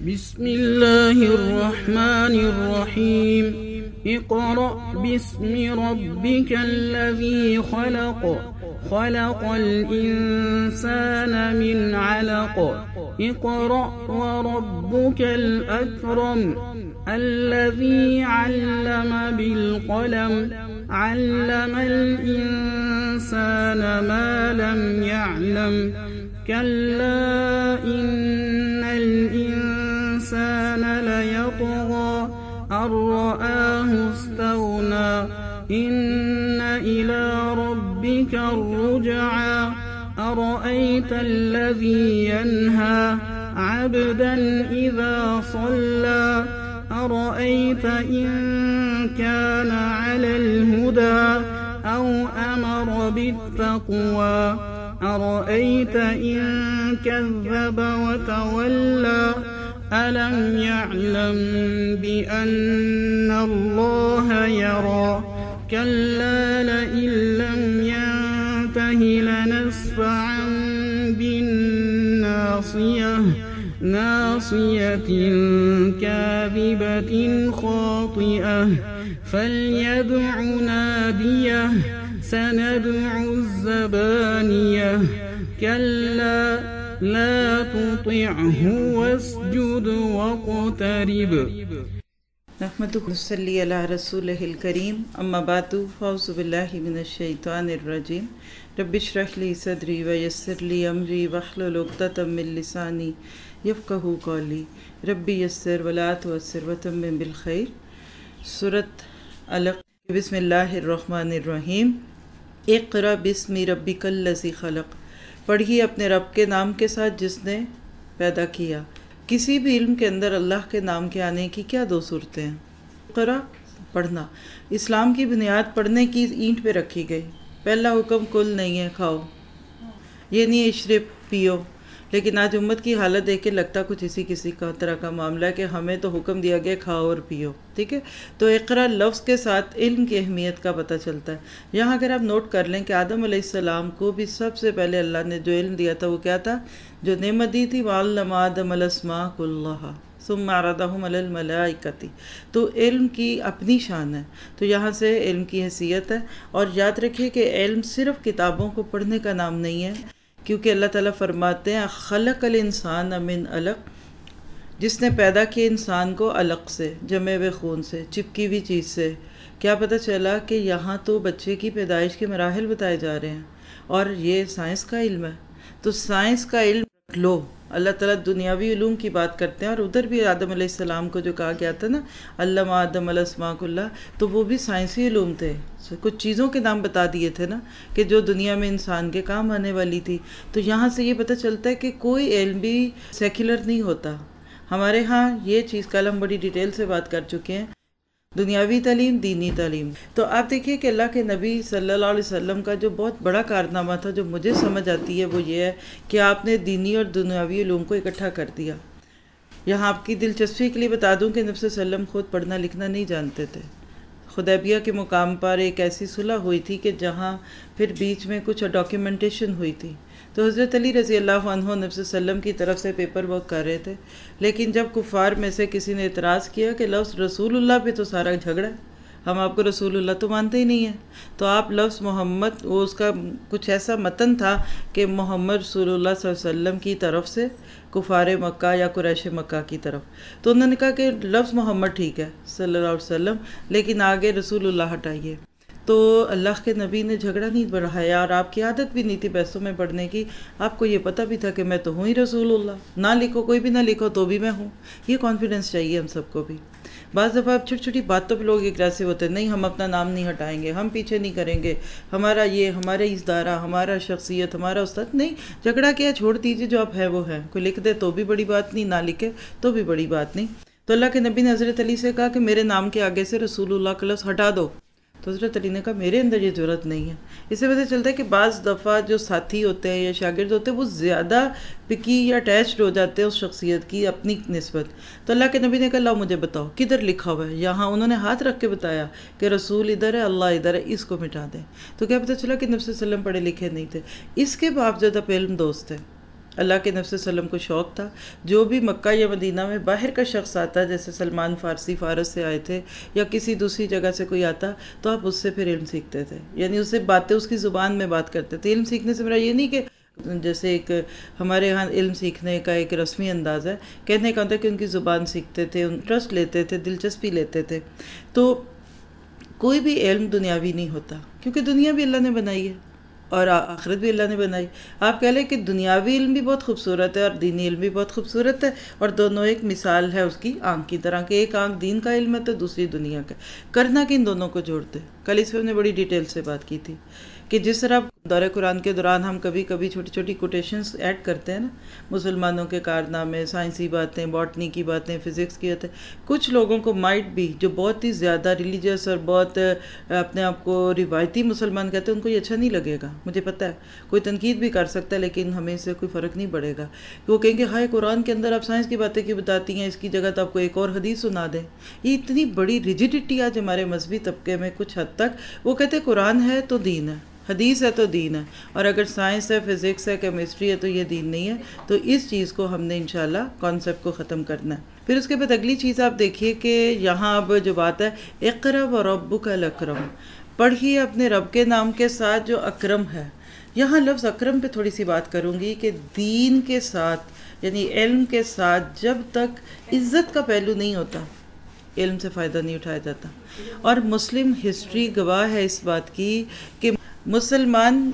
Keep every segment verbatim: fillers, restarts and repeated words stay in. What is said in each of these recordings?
بسم اللہ الرحمن الرحیم اقرأ باسم ربک الذی خلق خلق الانسان من علق اقرأ وربک الاکرم الذی علم بالقلم علم الانسان ما لم يعلم كلا إن الإنسان ليطغى أن رآه استغنى إن إلى ربك الرجعى أرأيت الذي ينهى عبدا إذا صلى أرأيت إن كان على الهدى أو أمر بالتقوى أرأيت إن كذب وتولى ألم يعلم بأن الله يرى كلا لئن لم ينته لنسفعا بالناصية ناصية كاذبة خاطئة فليدع ناديه سندع الزبانية كلا لا تطعه واسجد واقترب. نحمده ونصلي على رسوله الكريم اما بعد فاعوذ بالله من الشيطان الرجيم رب اشرح لي صدري ويسر لي امري واحلل عقدة من لساني يفقهوا قولي رب يسر ولا تعسر وتمم بالخير. سورۃ علق. بسم اللہ الرحمن الرحیم. اقرأ باسم ربک الذی خلق. پڑھیے اپنے رب کے نام کے ساتھ جس نے پیدا کیا. کسی بھی علم کے اندر اللہ کے نام کے آنے کی کیا دو صورتیں ہیں؟ اقرأ پڑھنا. اسلام کی بنیاد پڑھنے کی اینٹ پہ رکھی گئی. پہلا حکم کل نہیں ہے، کھاؤ، یہ نہیں اشرب پیو. لیکن آج امت کی حالت دیکھ کے لگتا کچھ اسی کسی کا طرح کا معاملہ ہے کہ ہمیں تو حکم دیا گیا کھاؤ اور پیو. ٹھیک ہے، تو اقرا لفظ کے ساتھ علم کی اہمیت کا پتہ چلتا ہے. یہاں اگر آپ نوٹ کر لیں کہ آدم علیہ السلام کو بھی سب سے پہلے اللہ نے جو علم دیا تھا وہ کیا تھا؟ جو نعمت دی تھی وَعَلَّمَ آدَمَ الْأَسْمَاءَ كُلَّهَا ثُمَّ عَرَضَهُمْ عَلَى الْمَلَائِكَةِ. تو علم کی اپنی شان ہے. تو یہاں سے علم کی حیثیت ہے. اور یاد رکھیے کہ علم صرف کتابوں کو پڑھنے کا نام نہیں ہے، کیونکہ اللہ تعالیٰ فرماتے ہیں خلق الانسان من علق، جس نے پیدا کیا انسان کو علق سے، جمے ہوئے خون سے، چپکی ہوئی چیز سے. کیا پتہ چلا کہ یہاں تو بچے کی پیدائش کے مراحل بتائے جا رہے ہیں، اور یہ سائنس کا علم ہے. تو سائنس کا علم رکھ لو. اللہ تعالیٰ دنیاوی علوم کی بات کرتے ہیں، اور ادھر بھی آدم علیہ السلام کو جو کہا گیا تھا نا علم آدم الاسماء کلھا، تو وہ بھی سائنسی علوم تھے. کچھ چیزوں کے نام بتا دیے تھے نا کہ جو دنیا میں انسان کے کام آنے والی تھی. تو یہاں سے یہ پتہ چلتا ہے کہ کوئی علم بھی سیکولر نہیں ہوتا. ہمارے ہاں یہ چیز کل ہم بڑی ڈیٹیل سے بات کر چکے ہیں، دنیاوی تعلیم، دینی تعلیم. تو آپ دیکھیے کہ اللہ کے نبی صلی اللہ علیہ وسلم کا جو بہت بڑا کارنامہ تھا جو مجھے سمجھ آتی ہے وہ یہ ہے کہ آپ نے دینی اور دنیاوی علوم کو اکٹھا کر دیا. یہاں آپ کی دلچسپی کے لیے بتا دوں کہ نبی صلی اللہ علیہ وسلم خود پڑھنا لکھنا نہیں جانتے تھے. حدیبیہ کے مقام پر ایک ایسی صلح ہوئی تھی کہ جہاں پھر بیچ میں کچھ ڈاکیومنٹیشن ہوئی تھی. تو حضرت علی رضی اللہ عنہ نبی صلی اللہ علیہ وسلم کی طرف سے پیپر ورک کر رہے تھے، لیکن جب کفار میں سے کسی نے اعتراض کیا کہ لفظ رسول اللہ پہ تو سارا جھگڑا ہے، ہم آپ کو رسول اللہ تو مانتے ہی نہیں ہیں، تو آپ لفظ محمد، وہ اس کا کچھ ایسا متن تھا کہ محمد رسول اللہ صلی اللہ علیہ وسلم کی طرف سے کفار مکہ یا قریش مکہ کی طرف. تو انہوں نے کہا کہ لفظ محمد ٹھیک ہے صلی اللہ علیہ وسلم، لیکن آگے رسول اللہ ہٹائیے. تو اللہ کے نبی نے جھگڑا نہیں بڑھایا، اور آپ کی عادت بھی نہیں تھی بحثوں میں پڑھنے کی. آپ کو یہ پتہ بھی تھا کہ میں تو ہوں ہی رسول اللہ، نہ لکھو کوئی بھی نہ لکھو تو بھی میں ہوں. یہ کانفیڈنس چاہیے ہم سب کو بھی. بعض دفعہ چھوٹی چھوٹی باتوں پہ لوگ اگریسو ہوتے ہیں، نہیں ہم اپنا نام نہیں ہٹائیں گے، ہم پیچھے نہیں کریں گے، ہمارا یہ، ہمارا ادارہ، ہمارا شخصیت، ہمارا استاد. نہیں، جھگڑا کیا، چھوڑ دیجیے، جو آپ ہے وہ ہے. کوئی لکھ دے تو بھی بڑی بات نہیں، نہ لکھے تو بھی بڑی بات نہیں. تو اللہ کے نبی نے حضرت علی سے کہا کہ میرے نام کے آگے سے رسول اللہ کا لفظ ہٹا دو. تو حضرت علی نے کہا میرے اندر یہ ضرورت نہیں ہے. اس سے پتہ چلتا ہے کہ بعض دفعہ جو ساتھی ہوتے ہیں یا شاگرد ہوتے ہیں وہ زیادہ پکی یا اٹیچڈ ہو جاتے ہیں اس شخصیت کی اپنی نسبت. تو اللہ کے نبی نے کہا لاؤ مجھے بتاؤ کدھر لکھا ہوا ہے. یہاں انہوں نے ہاتھ رکھ کے بتایا کہ رسول ادھر ہے، اللہ ادھر ہے، اس کو مٹا دیں. تو کیا پتہ چلا کہ نبی صلی اللہ علیہ وسلم پڑھے لکھے نہیں تھے، اس کے باوجود آپ علم دوست ہیں. اللہ کے نبی صلی اللہ علیہ وسلم کو شوق تھا، جو بھی مکہ یا مدینہ میں باہر کا شخص آتا، جیسے سلمان فارسی فارس سے آئے تھے یا کسی دوسری جگہ سے کوئی آتا، تو آپ اس سے پھر علم سیکھتے تھے، یعنی اس سے باتیں اس کی زبان میں بات کرتے تھے۔ علم سیکھنے سے میرا یہ نہیں کہ جیسے ایک ہمارے ہاں علم سیکھنے کا ایک رسمی انداز ہے، کہنے کا ہوتا ہے کہ ان کی زبان سیکھتے تھے، انٹرسٹ لیتے تھے، دلچسپی لیتے تھے۔ تو کوئی بھی علم دنیاوی نہیں ہوتا، کیونکہ دنیا بھی اللہ نے بنائی ہے اور آخرت بھی اللہ نے بنائی۔ آپ کہہ لیں کہ دنیاوی علم بھی بہت خوبصورت ہے اور دینی علم بھی بہت خوبصورت ہے، اور دونوں ایک مثال ہے اس کی آنکھ کی طرح، کہ ایک آنکھ دین کا علم ہے تو دوسری دنیا کا۔ کرنا کہ ان دونوں کو جوڑتے۔ کل اس پہ ہم نے بڑی ڈیٹیل سے بات کی تھی کہ جس طرح دورہ قرآن کے دوران ہم کبھی کبھی چھوٹی چھوٹی کوٹیشنز ایڈ کرتے ہیں نا، مسلمانوں کے کارنامے، سائنسی باتیں، باٹنی کی باتیں، فزکس کی باتیں، کچھ لوگوں کو مائٹ بھی جو بہت ہی زیادہ ریلیجیس اور بہت اپنے آپ کو روایتی مسلمان کہتے ہیں، ان کو یہ اچھا نہیں لگے گا، مجھے پتہ ہے، کوئی تنقید بھی کر سکتا ہے، لیکن ہمیں اس سے کوئی فرق نہیں پڑے گا۔ وہ کہیں گے ہائے قرآن کے اندر آپ سائنس کی باتیں کیوں بتاتی ہیں، اس کی جگہ تو آپ کو ایک اور حدیث سنا دیں۔ یہ اتنی بڑی ریجیڈیٹی آج ہمارے مذہبی طبقے میں کچھ حد تک، وہ کہتے ہیں قرآن ہے تو دین ہے، حدیث ہے تو دین ہے، اور اگر سائنس ہے، فزکس ہے، کیمسٹری ہے تو یہ دین نہیں ہے۔ تو اس چیز کو ہم نے انشاءاللہ کانسیپٹ کو ختم کرنا ہے۔ پھر اس کے بعد اگلی چیز آپ دیکھیے کہ یہاں اب جو بات ہے، اقرأ وربک الاکرم، پڑھیے اپنے رب کے نام کے ساتھ جو اکرم ہے۔ یہاں لفظ اکرم پہ تھوڑی سی بات کروں گی کہ دین کے ساتھ یعنی علم کے ساتھ جب تک عزت کا پہلو نہیں ہوتا، علم سے فائدہ نہیں اٹھایا جاتا۔ اور مسلم ہسٹری گواہ ہے اس بات کی کہ مسلمان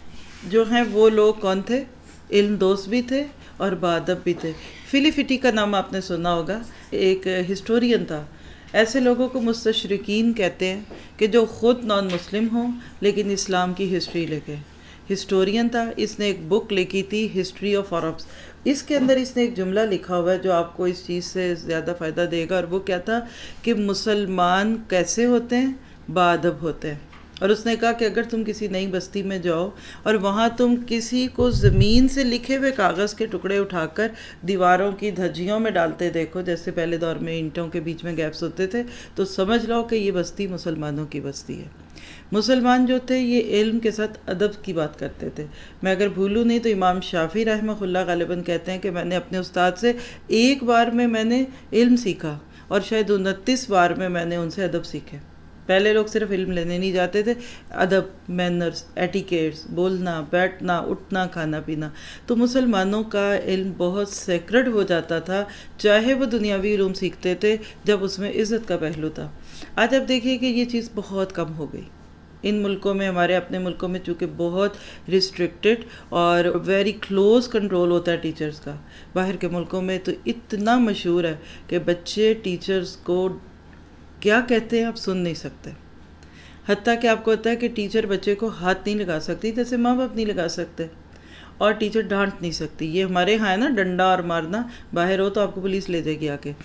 جو ہیں وہ لوگ کون تھے؟ علم دوست بھی تھے اور باادب بھی تھے۔ فلی فٹی کا نام آپ نے سنا ہوگا، ایک ہسٹورین تھا۔ ایسے لوگوں کو مستشرقین کہتے ہیں کہ جو خود نان مسلم ہوں لیکن اسلام کی ہسٹری لکھے۔ ہسٹورین تھا، اس نے ایک بک لکھی تھی ہسٹری آف عربس۔ اس کے اندر اس نے ایک جملہ لکھا ہوا ہے جو آپ کو اس چیز سے زیادہ فائدہ دے گا، اور وہ کیا تھا کہ مسلمان کیسے ہوتے ہیں؟ باادب ہوتے ہیں۔ اور اس نے کہا کہ اگر تم کسی نئی بستی میں جاؤ اور وہاں تم کسی کو زمین سے لکھے ہوئے کاغذ کے ٹکڑے اٹھا کر دیواروں کی دھجیوں میں ڈالتے دیکھو، جیسے پہلے دور میں اینٹوں کے بیچ میں گیپس ہوتے تھے، تو سمجھ لو کہ یہ بستی مسلمانوں کی بستی ہے۔ مسلمان جو تھے یہ علم کے ساتھ ادب کی بات کرتے تھے۔ میں اگر بھولوں نہیں تو امام شافعی رحمہ اللہ غالباً کہتے ہیں کہ میں نے اپنے استاد سے ایک بار میں میں نے علم سیکھا اور شاید انتیس بار میں میں نے ان سے ادب سیکھے۔ پہلے لوگ صرف علم لینے نہیں جاتے تھے، ادب، مینرز، ایٹیکیٹس، بولنا، بیٹھنا، اٹھنا، کھانا پینا۔ تو مسلمانوں کا علم بہت سیکرڈ ہو جاتا تھا، چاہے وہ دنیاوی علوم سیکھتے تھے جب اس میں عزت کا پہلو تھا۔ آج آپ دیکھیے کہ یہ چیز بہت کم ہو گئی ان ملکوں میں، ہمارے اپنے ملکوں میں چونکہ بہت ریسٹرکٹڈ اور ویری کلوز کنٹرول ہوتا ہے ٹیچرز کا۔ باہر کے ملکوں میں تو اتنا مشہور ہے کہ بچے ٹیچرز کو کیا کہتے ہیں آپ سن نہیں سکتے، حتیٰ کہ آپ کو ہوتا ہے کہ ٹیچر بچے کو ہاتھ نہیں لگا سکتی جیسے ماں باپ نہیں لگا سکتے، اور ٹیچر ڈانٹ نہیں سکتی۔ یہ ہمارے ہاں ہے نا، ڈنڈا اور مارنا، باہر ہو تو آپ کو پولیس لے جائے گی آ کے۔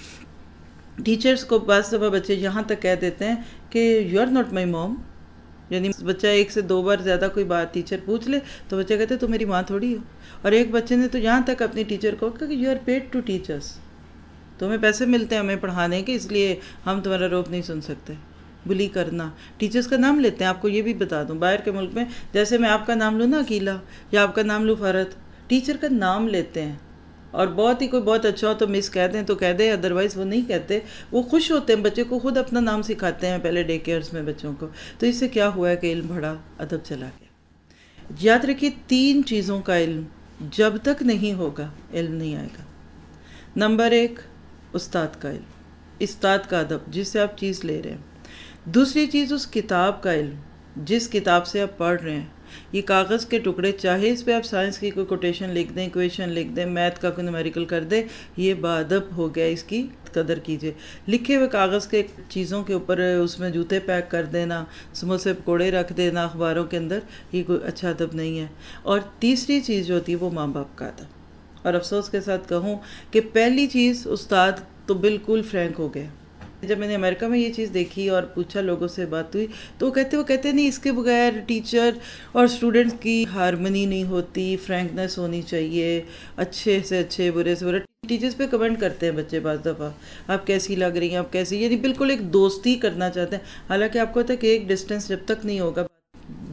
ٹیچرز کو بعض دفعہ بچے یہاں تک کہہ دیتے ہیں کہ you are not my mom, یعنی بچہ ایک سے دو بار زیادہ کوئی بات ٹیچر پوچھ لے تو بچہ کہتے تو میری ماں تھوڑی ہو۔ اور ایک بچے نے تو یہاں تک اپنی ٹیچر کو کہا کہ you are paid to teach us, تمہیں پیسے ملتے ہیں ہمیں پڑھانے کے، اس لیے ہم تمہارا روپ نہیں سن سکتے۔ بلی کرنا، ٹیچرز کا نام لیتے ہیں۔ آپ کو یہ بھی بتا دوں، باہر کے ملک میں جیسے میں آپ کا نام لوں نا اکیلا، یا آپ کا نام لوں فرد، ٹیچر کا نام لیتے ہیں، اور بہت ہی کوئی بہت اچھا ہو تو مس کہہ دیں تو کہہ دیں، ادروائز وہ نہیں کہتے، وہ خوش ہوتے ہیں، بچے کو خود اپنا نام سکھاتے ہیں پہلے ڈے کیئرز میں بچوں کو۔ تو اس سے کیا ہوا ہے کہ علم بڑھا، ادب چلا گیا۔ یاد رکھیے تین چیزوں کا علم جب تک نہیں ہوگا علم نہیں آئے گا۔ نمبر ایک، استاد کا علم، استاد کا ادب جس سے آپ چیز لے رہے ہیں۔ دوسری چیز اس کتاب کا علم جس کتاب سے آپ پڑھ رہے ہیں۔ یہ کاغذ کے ٹکڑے، چاہے اس پہ آپ سائنس کی کوئی کوٹیشن لکھ دیں، ایکویشن لکھ دیں، میتھ کا کوئی نومیریکل کر دیں، یہ باادب ہو گیا، اس کی قدر کیجئے۔ لکھے ہوئے کاغذ کے چیزوں کے اوپر اس میں جوتے پیک کر دینا، سموسے پکوڑے رکھ دینا اخباروں کے اندر، یہ کوئی اچھا ادب نہیں ہے۔ اور تیسری چیز جو ہوتی ہے وہ ماں باپ کا ادب۔ اور افسوس کے ساتھ کہوں کہ پہلی چیز استاد تو بالکل فرینک ہو گیا۔ جب میں نے امریکہ میں یہ چیز دیکھی اور پوچھا، لوگوں سے بات ہوئی، تو وہ کہتے وہ کہتے نہیں، اس کے بغیر ٹیچر اور اسٹوڈنٹ کی ہارمنی نہیں ہوتی، فرینکنس ہونی چاہیے، اچھے سے اچھے، برے سے برے۔ ٹیچرز پہ کمنٹ کرتے ہیں بچے بعض دفعہ، آپ کیسی لگ رہی ہیں، آپ کیسی، یعنی بالکل ایک دوستی کرنا چاہتے ہیں، حالانکہ آپ کو ہوتا ہے کہ ایک ڈسٹینس جب تک نہیں ہوگا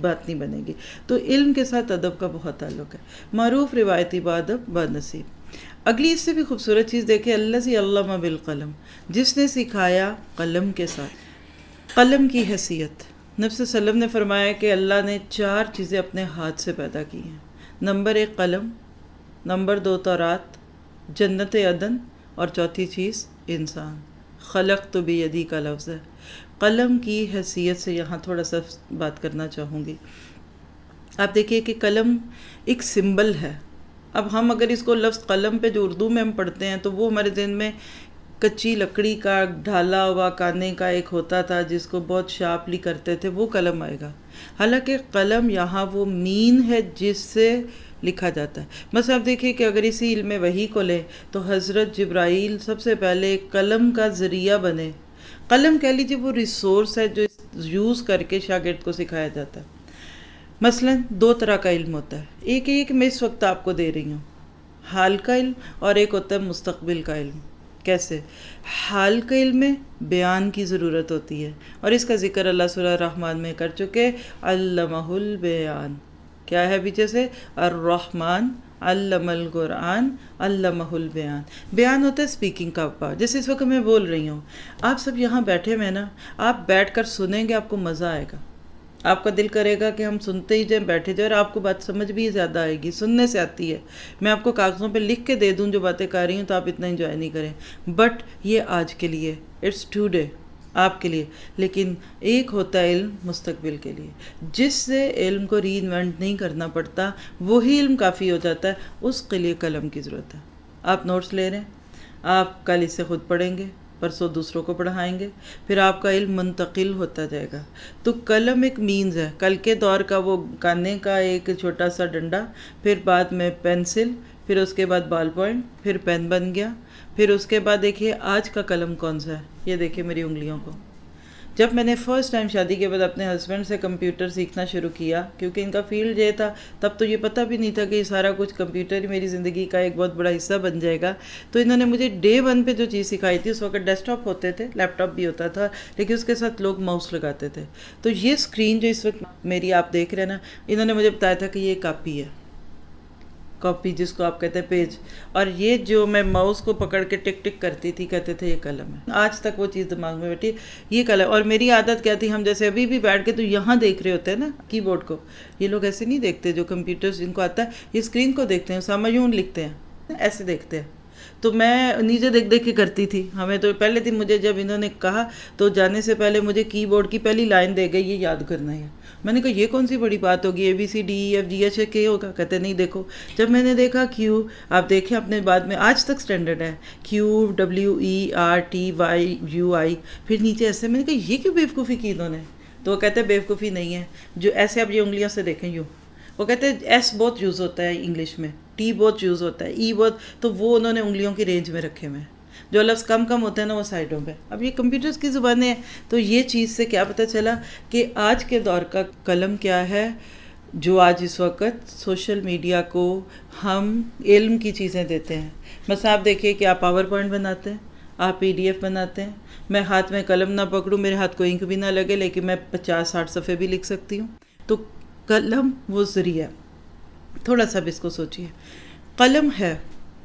بات نہیں بنے گی. تو علم کے ساتھ ادب کا بہت تعلق ہے. معروف روایتی بادب بانصیب. اگلی اس سے بھی خوبصورت چیز دیکھیں، الذی علم بالقلم، جس نے سکھایا قلم کے ساتھ. قلم کی حیثیت، نبی صلی اللہ علیہ وسلم نے فرمایا کہ اللہ نے چار چیزیں اپنے ہاتھ سے پیدا کی ہیں. نمبر ایک قلم، نمبر دو تورات، جنت عدن، اور چوتھی چیز انسان. خلقت بیدی کا لفظ ہے. قلم کی حیثیت سے یہاں تھوڑا سا بات کرنا چاہوں گی. آپ دیکھیے کہ قلم ایک سمبل ہے. اب ہم اگر اس کو لفظ قلم پہ جو اردو میں ہم پڑھتے ہیں تو وہ ہمارے ذہن میں کچی لکڑی کا ڈھالا ہوا کانے کا ایک ہوتا تھا جس کو بہت شارپلی کرتے تھے، وہ قلم آئے گا. حالانکہ قلم یہاں وہ مین ہے جس سے لکھا جاتا ہے. بس آپ دیکھیں کہ اگر اسی علم وحی کو لیں تو حضرت جبرائیل سب سے پہلے قلم کا ذریعہ بنے. قلم کہہ لیجیے وہ ریسورس ہے جو یوز کر کے شاگرد کو سکھایا جاتا ہے. مثلا دو طرح کا علم ہوتا ہے. ایک ایک میں اس وقت آپ کو دے رہی ہوں، حال کا علم، اور ایک ہوتا ہے مستقبل کا علم. کیسے؟ حال کے علم میں بیان کی ضرورت ہوتی ہے، اور اس کا ذکر اللہ سورہ الرحمن میں کر چکے. علمہ البیان، کیا ہے پیچھے سے؟ الرحمن علم القرآن علمہ البیان. بیان ہوتا ہے اسپیکنگ کا پارٹ. جیسے اس وقت میں بول رہی ہوں، آپ سب یہاں بیٹھے ہوئے نا، آپ بیٹھ کر سنیں گے، آپ کو مزہ آئے گا. آپ کا دل کرے گا کہ ہم سنتے ہی جائیں، بیٹھے جائیں، اور آپ کو بات سمجھ بھی زیادہ آئے گی. سننے سے آتی ہے. میں آپ کو کاغذوں پہ لکھ کے دے دوں جو باتیں کر رہی ہوں تو آپ اتنا انجوائے نہیں کریں. بٹ یہ آج کے لیے، اٹس ٹوڈے، آپ کے لیے. لیکن ایک ہوتا ہے علم مستقبل کے لیے، جس سے علم کو ری انوینٹ نہیں کرنا پڑتا، وہی علم کافی ہو جاتا ہے. اس کے لیے قلم کی ضرورت ہے. آپ نوٹس لے رہے ہیں، آپ کل اسے خود پڑھیں گے، پرسوں دوسروں کو پڑھائیں گے، پھر آپ کا علم منتقل ہوتا جائے گا. تو قلم ایک مینز ہے. کل کے دور کا وہ کانے کا ایک چھوٹا سا ڈنڈا، پھر بعد میں پینسل، پھر اس کے بعد بال پوائنٹ، پھر پین بن گیا. پھر اس کے بعد دیکھیے آج کا قلم کون سا ہے. یہ دیکھیے میری انگلیوں کو. جب میں نے فرسٹ ٹائم شادی کے بعد اپنے ہسبینڈ سے کمپیوٹر سیکھنا شروع کیا، کیونکہ ان کا فیلڈ یہ تھا، تب تو یہ پتہ بھی نہیں تھا کہ یہ سارا کچھ کمپیوٹر ہی میری زندگی کا ایک بہت بڑا حصہ بن جائے گا. تو انہوں نے مجھے ڈے ون پہ جو چیز سکھائی تھی، اس وقت ڈیسک ٹاپ ہوتے تھے، لیپ ٹاپ بھی ہوتا تھا، لیکن اس کے ساتھ لوگ ماؤس لگاتے تھے. تو یہ اسکرین جو اس وقت میری آپ دیکھ رہے ہیں نا، انہوں نے مجھے بتایا تھا کہ یہ کاپی ہے. کاپی جس کو آپ کہتے ہیں پیج. اور یہ جو میں ماؤس کو پکڑ کے ٹک ٹک کرتی تھی، کہتے تھے یہ قلم ہے. آج تک وہ چیز دماغ میں بیٹھی، یہ قلم. اور میری عادت کیا تھی، ہم جیسے ابھی بھی بیٹھ کے تو یہاں دیکھ رہے ہوتے ہیں نا کی بورڈ کو. یہ لوگ ایسے نہیں دیکھتے جو کمپیوٹرز جن کو آتا ہے، یہ اسکرین کو دیکھتے ہیں. اسامہ یوں لکھتے ہیں، ایسے دیکھتے ہیں. تو میں نیچے دیکھ دیکھ کے کرتی تھی. ہمیں تو پہلے دن مجھے جب انہوں نے کہا تو جانے سے پہلے مجھے کی بورڈ کی پہلی لائن دے گئی، یہ یاد کرنا ہے. میں نے کہا یہ کون سی بڑی بات ہوگی، A B C D E F G H کے ہوگا. کہتے نہیں دیکھو. جب میں نے دیکھا کیو، آپ دیکھیں اپنے بعد میں آج تک سٹینڈرڈ ہے، Q W E R T Y U I, پھر نیچے ایسے. میں نے کہا یہ کیوں بیوقوفی کی انہوں نے؟ تو وہ کہتے ہیں بیوقوفی نہیں ہے، جو ایسے آپ یہ انگلیوں سے دیکھیں یوں. وہ کہتے ہیں ایس بہت یوز ہوتا ہے انگلش میں، ٹی بہت یوز ہوتا ہے، ای بہت. تو وہ انہوں نے انگلیوں کی رینج میں رکھے ہوئے ہیں. جو لفظ کم کم ہوتے ہیں نا وہ سائڈوں پہ. اب یہ کمپیوٹرز کی زبانیں ہیں. تو یہ چیز سے کیا پتہ چلا کہ آج کے دور کا قلم کیا ہے، جو آج اس وقت سوشل میڈیا کو ہم علم کی چیزیں دیتے ہیں. بس آپ دیکھیے کہ آپ پاور پوائنٹ بناتے ہیں، آپ پی ڈی ایف بناتے ہیں. میں ہاتھ میں قلم نہ پکڑوں، میرے ہاتھ کو انک بھی نہ لگے، لیکن میں پچاس ساٹھ صفحے بھی لکھ سکتی ہوں. تو قلم وہ ذریعہ. تھوڑا سا بھی اس کو سوچیے. قلم ہے،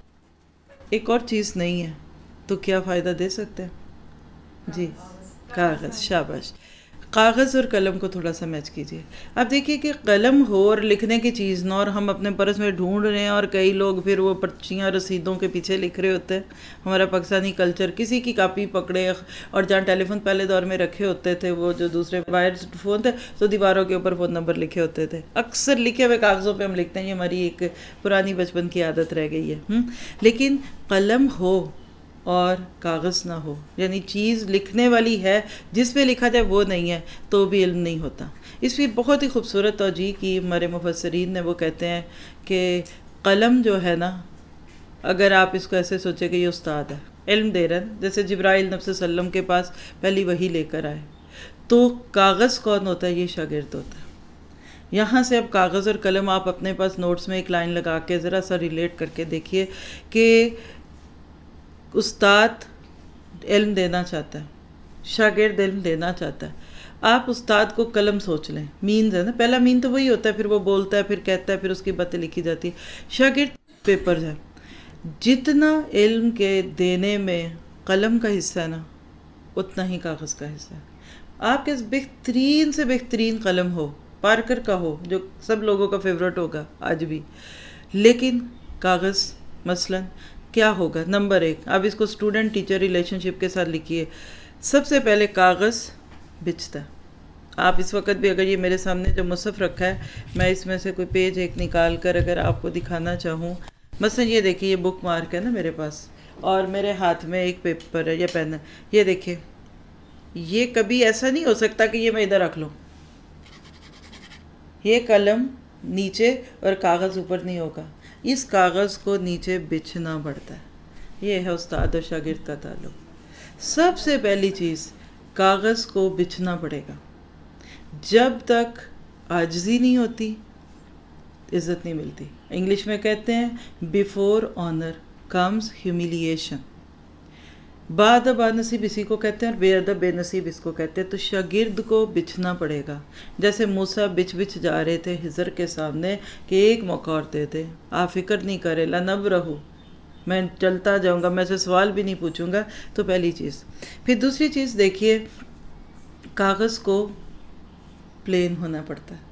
ایک اور چیز نہیں ہے، تو کیا فائدہ دے سکتے ہیں؟ جی کاغذ. شاباش. کاغذ اور قلم کو تھوڑا سا میچ کیجیے. اب دیکھیے کہ قلم ہو اور لکھنے کی چیز نہ، اور ہم اپنے پرس میں ڈھونڈ رہے ہیں، اور کئی لوگ پھر وہ پرچیاں رسیدوں کے پیچھے لکھ رہے ہوتے ہیں. ہمارا پاکستانی کلچر، کسی کی کاپی پکڑے، اور جہاں ٹیلی فون پہلے دور میں رکھے ہوتے تھے، وہ جو دوسرے وائر فون تھے، تو دیواروں کے اوپر فون نمبر لکھے ہوتے تھے. اکثر لکھے ہوئے کاغذوں پہ ہم لکھتے ہیں. یہ ہماری ایک پرانی بچپن کی عادت رہ گئی ہے. لیکن قلم ہو اور کاغذ نہ ہو، یعنی چیز لکھنے والی ہے، جس پہ لکھا جائے وہ نہیں ہے، تو بھی علم نہیں ہوتا. اس پہ بہت ہی خوبصورت توجیہ کی ہمارے مفسرین نے. وہ کہتے ہیں کہ قلم جو ہے نا، اگر آپ اس کو ایسے سوچے کہ یہ استاد ہے، علم دے رہا ہے، جیسے جبرائیل نبی صلی اللہ علیہ وسلم کے پاس پہلی وحی لے کر آئے، تو کاغذ کون ہوتا ہے؟ یہ شاگرد ہوتا ہے. یہاں سے اب کاغذ اور قلم آپ اپنے پاس نوٹس میں ایک لائن لگا کے ذرا سا ریلیٹ کر کے دیکھیے کہ استاد علم دینا چاہتا ہے، شاگرد علم دینا چاہتا ہے. آپ استاد کو قلم سوچ لیں، مینز ہے نا، پہلا مین تو وہی ہوتا ہے، پھر وہ بولتا ہے، پھر کہتا ہے، پھر اس کی باتیں لکھی جاتی ہے۔ شاگرد پیپر ہے، جتنا علم کے دینے میں قلم کا حصہ ہے نا، اتنا ہی کاغذ کا حصہ ہے۔ آپ کے بہترین سے بہترین قلم ہو، پارکر کا ہو جو سب لوگوں کا فیورٹ ہوگا آج بھی، لیکن کاغذ مثلاً کیا ہوگا؟ نمبر ایک، آپ اس کو اسٹوڈنٹ ٹیچر ریلیشن شپ کے ساتھ لکھیے۔ سب سے پہلے کاغذ بچتا ہے۔ آپ اس وقت بھی اگر یہ میرے سامنے جو مصحف رکھا ہے، میں اس میں سے کوئی پیج ایک نکال کر اگر آپ کو دکھانا چاہوں، مثلا یہ دیکھیے، یہ بک مارک ہے نا میرے پاس، اور میرے ہاتھ میں ایک پیپر ہے یا پین ہے، یہ دیکھیے، یہ کبھی ایسا نہیں ہو سکتا کہ یہ میں ادھر رکھ لوں، یہ قلم نیچے اور کاغذ اوپر نہیں ہوگا، اس کاغذ کو نیچے بچھنا پڑتا ہے۔ یہ ہے استاد اور شاگرد کا تعلق۔ سب سے پہلی چیز، کاغذ کو بچھنا پڑے گا۔ جب تک عاجزی نہیں ہوتی، عزت نہیں ملتی۔ انگلش میں کہتے ہیں بیفور آنر کمز ہیوملیشن۔ بادب باد نصیب اسی کو کہتے ہیں اور بے ادب بے نصیب اس کو کہتے ہیں۔ تو شاگرد کو بچھنا پڑے گا، جیسے موسیٰ بچ بچ جا رہے تھے خضر کے سامنے کہ ایک موقع اور دے دے، آپ فکر نہیں کرے، لنبرہ، میں چلتا جاؤں گا، میں سے سوال بھی نہیں پوچھوں گا۔ تو پہلی چیز۔ پھر دوسری چیز دیکھیے، کاغذ کو پلین ہونا پڑتا ہے۔